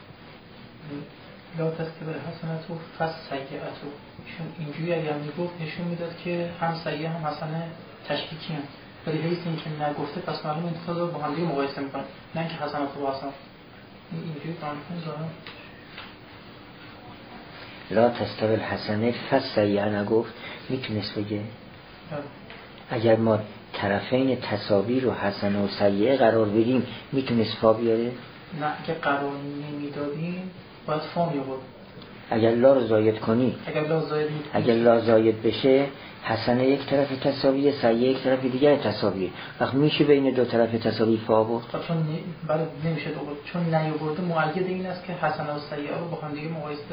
لا تستوی الحسنه فس سیئه، چون اینجوری اگر میگفت نشون میداد که هم سیئه هم حسنه تشکیکی هم، ولی حیث این که نگفته پس معلوم این دوتا رو با هم دیگه مقایسه میکنن، نه اینکه حسنات و حسن اینجوری قانون زارن. لا تستوی الحسنه فس سیئه نگفت، میتونست بگه اگر ما طرفین تساوی رو حسنه و سیئه قرار بدیم میتونست فا بیاره؟ نه اگه قرار نمیدادیم باید فا میابود. اگر لا رو زاید کنی، اگر لا زاید اگر لا زاید بشه حسنه یک طرف تساویه سیئه یک طرف دیگر تساویه، وقت میشه بین دو طرف تساوی فا بود؟ چون بله نمیشه دو بود، چون نیاورده مؤید این است که حسنه و سیئه رو با هم دیگه مقایسه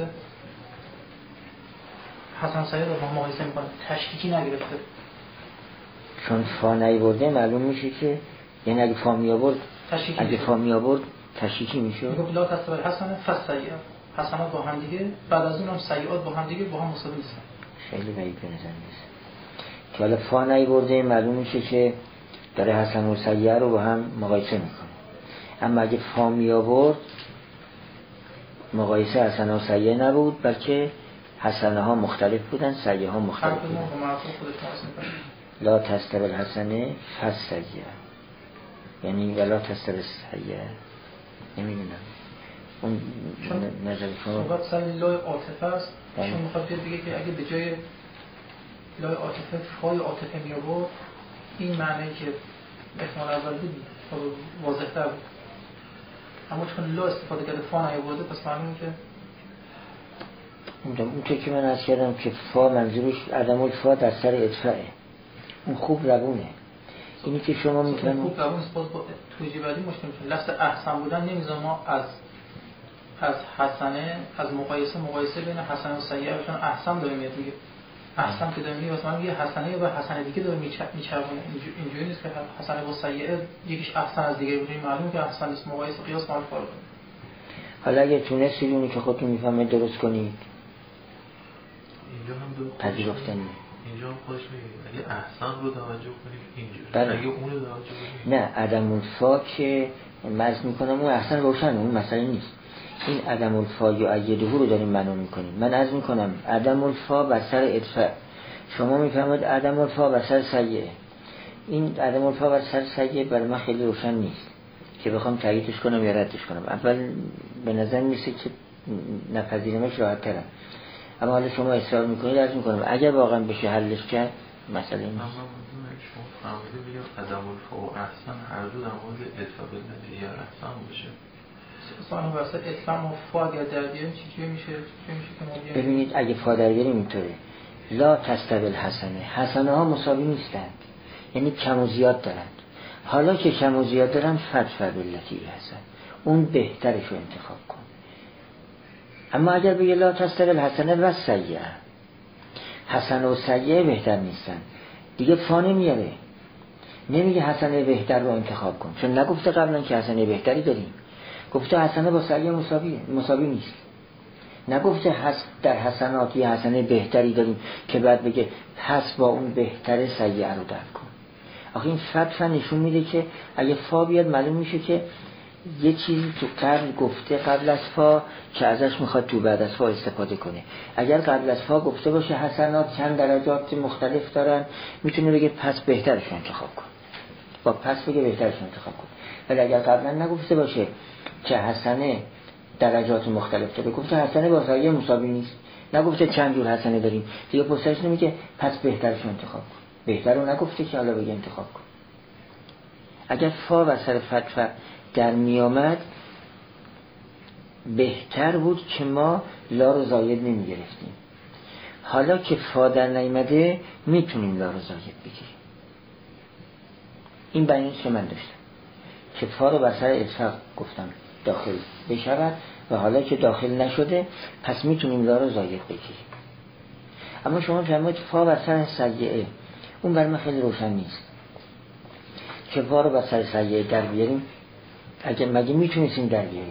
حسن و سیئه رو با هم مقایسه میکنه، تشکیکی نگرفته. چون فا نیاورده معلوم میشه که یعنی اگه فا می آورد اگه فا می آورد تشکیکی میشه. میگه لا تستوی الحسنه فس سیئه، حسنات با هم دیگه بعد از اون هم سیئات با هم دیگه با هم مساوی نیستن. خیلی بعید به نظر میاد که حالا فا نیاورده معلوم میشه که داره حسن و سیئه رو با هم مقایسه میکنه، اما اگه فا می آورد مقایسه حسن و سیئه نبود بلکه حسنه ها مختلف بودن، سیئه ها مختلف حرف بودن. ما با مرفوع خودش ماس میکنه. لا تستوی الحسنه فالسیئه، یعنی ولا تستوی السیئه. نمیدونم اون نظر شما صحبت سر لای عاطفه است. بله. شما میخواد بیاد بگه که اگه به جای لای عاطفه فای عاطفه می آورد، این معنی که احتمال اول بود واضح تر بود، اما چون لا استفاده کرده فا نیاورده، پس معنی که اون تو که من از کردم که فا منظورش عدم الفا در سر ادفعه، اون خوب روونه. اینی که شما میتونید خوب روون است، باز با توجیه بعدی مشکل میشه. لفظ احسن بودن نمیذاره ما از از حسنه، از مقایسه مقایسه بین حسنه و سیئه، چون احسن داره میاد میگه احسن که داره میگه مثلا یه حسنه و حسنه دیگه داره میچرخونه. اینجوری نیست که حسنه با سیئه یکیش احسن از دیگه باشه، معلومه که احسن است، مقایسه قیاس مال فرق. حالا اگه تونستید اونی که خودتون میفهمید درست کنید، اینجا هم دو پذیرفتنی. اینجا هم خودش میگه اگه احسن رو توجه کنیم اینجوری، بله. اگه اون رو توجه کنیم نه عدم الفا که مرز میکنم اون احسن روشنه، اون مسئله نیست. این عدم الفا یا ایده رو داریم منو میکنیم. من عرض میکنم عدم الفا بر سر ادفع، شما میفهمید عدم الفا بر سر سیئه. این عدم الفا بر سر سیئه برای من خیلی روشن نیست که بخوام تاییدش کنم یا ردش کنم. اول به نظر میسه که نپذیرمش راحت ترم، اما حالا شما اصرار میکنید عرض میکنم اگر واقعا بشه حلش کرد مسئله نیست. شما فهمیده بگم عدم الفا و احسن هر دو در مورد ادفع بالنتیجه یا احسن باشه. مثلا واسه ادفع و فا اگر در بیاریم چی چی میشه؟ چی میشه که ببینید اگه فا در بیاریم اینطوره لا تستوی الحسنه، حسنه ها مساوی نیستند، یعنی کم و زیاد دارند. حالا که کم و زیاد دارن فدفع بالتی حسن، اون بهترش رو انتخاب کن. اما اگر بگه لا تستوی الحسنه و سیئه، حسنه و سیئه بهتر نیستن، دیگه فا نمیاره، نمیگه حسنه بهتر رو انتخاب کن، چون نگفته قبلا که حسنه بهتری داریم، گفته حسنه با سیئه مساویه، مساوی نیست. نگفته حس در حسنات یه حسنه بهتری داریم که بعد بگه حس با اون بهتره سیئه رو درک کن. آخه این فتفه نشون میده که اگه فا بیاد معلوم میشه که یه چیزی تو قبل گفته قبل از فا که ازش میخواد تو بعد از فا استفاده کنه. اگر قبل از فا گفته باشه حسنات چند درجات مختلف دارن، میتونه بگه پس بهترش انتخاب کن، با پس بگه بهترش انتخاب کن. ولی اگر قبلا نگفته باشه که حسنه درجات مختلف داره، گفته حسنه با سیئه مساوی نیست، نگفته چند جور حسنه داریم، دیگه پسرش نمیگه پس بهترش انتخاب کن. بهتر رو نگفته که حالا بگه انتخاب کن. اگر فا و سر فتفه در می آمد بهتر بود که ما لا رو زاید نمی گرفتیم. حالا که فا در نیامده میتونیم لا رو زاید بگیریم. این بیانیست که من داشتم که فا رو بر سر ادفع گفتم داخل بشود و حالا که داخل نشده پس میتونیم لا رو زاید بگیریم. اما شما فرمایید فا بر سر سیئه، اون برای من خیلی روشن نیست که فا رو بر سر سیئه در بیاریم. اگه مگه میتونستیم در بیاریم؟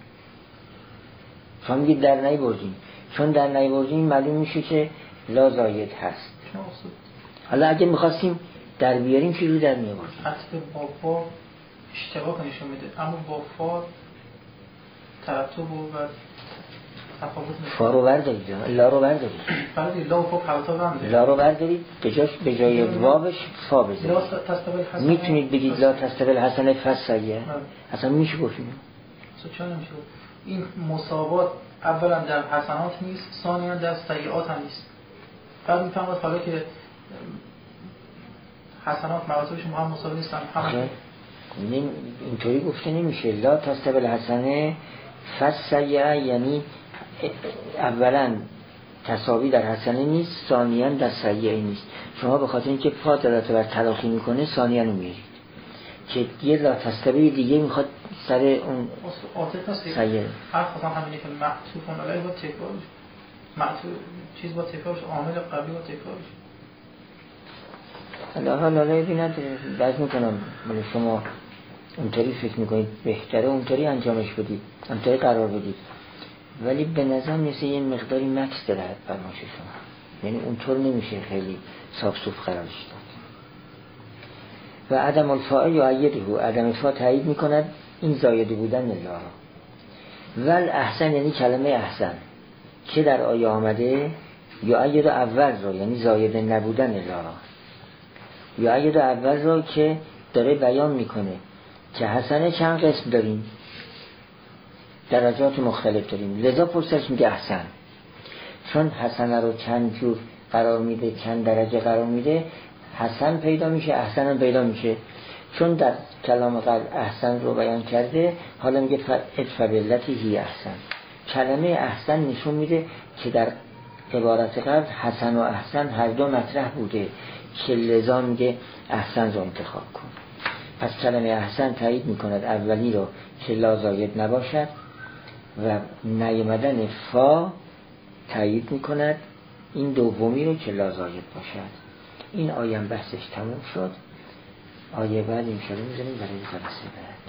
شما میگید در نیاوردیم، چون در نیاوردیم معلوم میشه که لا زاید هست. حالا اگه میخواستیم در بیاریم چی رو در میاوردیم؟ اصل با فا اشتباه نشون میده، اما با فا ترتب و تفاوت میشه. فا رو بردارید، لا رو بردارید. فرضی لا و فا ترتب هم لا رو بردارید به جاش به جای واوش فا بذارید. میتونید بگید لا تستوی الحسنه فالسیئه، اصلا میشه گفتیم. اصلا چرا نمیشه؟ این مساوات اولا در حسنات نیست، ثانیا در سیئات هم نیست. بعد میفهمید حالا که حسنات مراتبشون هم مساوی نیستن. همین اینطوری گفته نمیشه. لا تستوی الحسنه فالسیئه یعنی اولا تساوی در حسنه نیست، ثانیاً در سیئه نیست. شما به خاطر اینکه فا دلالت بر تلاقی میکنه ثانیاً رو میارید که یه لا تستوی دیگه میخواد سر اون سیئه. هر خواستم همینه که معطوف علیه با تکرار معطوف چیز با تکرارش عامل قبلی با تکرارش. حالا حالا ببینید بعض میکنم ولی شما اونطوری فکر میکنید بهتره اونطوری انجامش بدید، اونطوری قرار بدید، ولی به نظر میسه یه مقداری مکس داره فرمایش شما، یعنی اونطور نمیشه خیلی صاف صوف قرارش داد. و عدم الفاء یا ایده، عدم الفاء تایید میکند این زایده بودن لا را. ول احسن یعنی کلمه احسن، که در آیه آمده یا اید اول رو، یعنی زایده نبودن لا، یا اید اول رو که داره بیان میکنه که حسنه چند قسم داریم، درجات مختلف داریم، لذا پرسش میگه احسن، چون حسنه رو چند جور قرار میده، چند درجه قرار میده، حسن پیدا میشه، احسن هم پیدا میشه. چون در کلام قبل احسن رو بیان کرده، حالا میگه ادفع باللتی هی احسن. کلمه احسن نشون میده که در عبارت قبل حسن و احسن هر دو مطرح بوده که لذا میگه احسن رو انتخاب کن. پس کلمه احسن تایید میکند اولی رو که لا زاید نباشد و نیامدن فا تایید میکند این دومی رو که لا زاید باشد. این آیه بحثش تموم شد. آیه بعد این شده میزنیم برای جلسه بعد.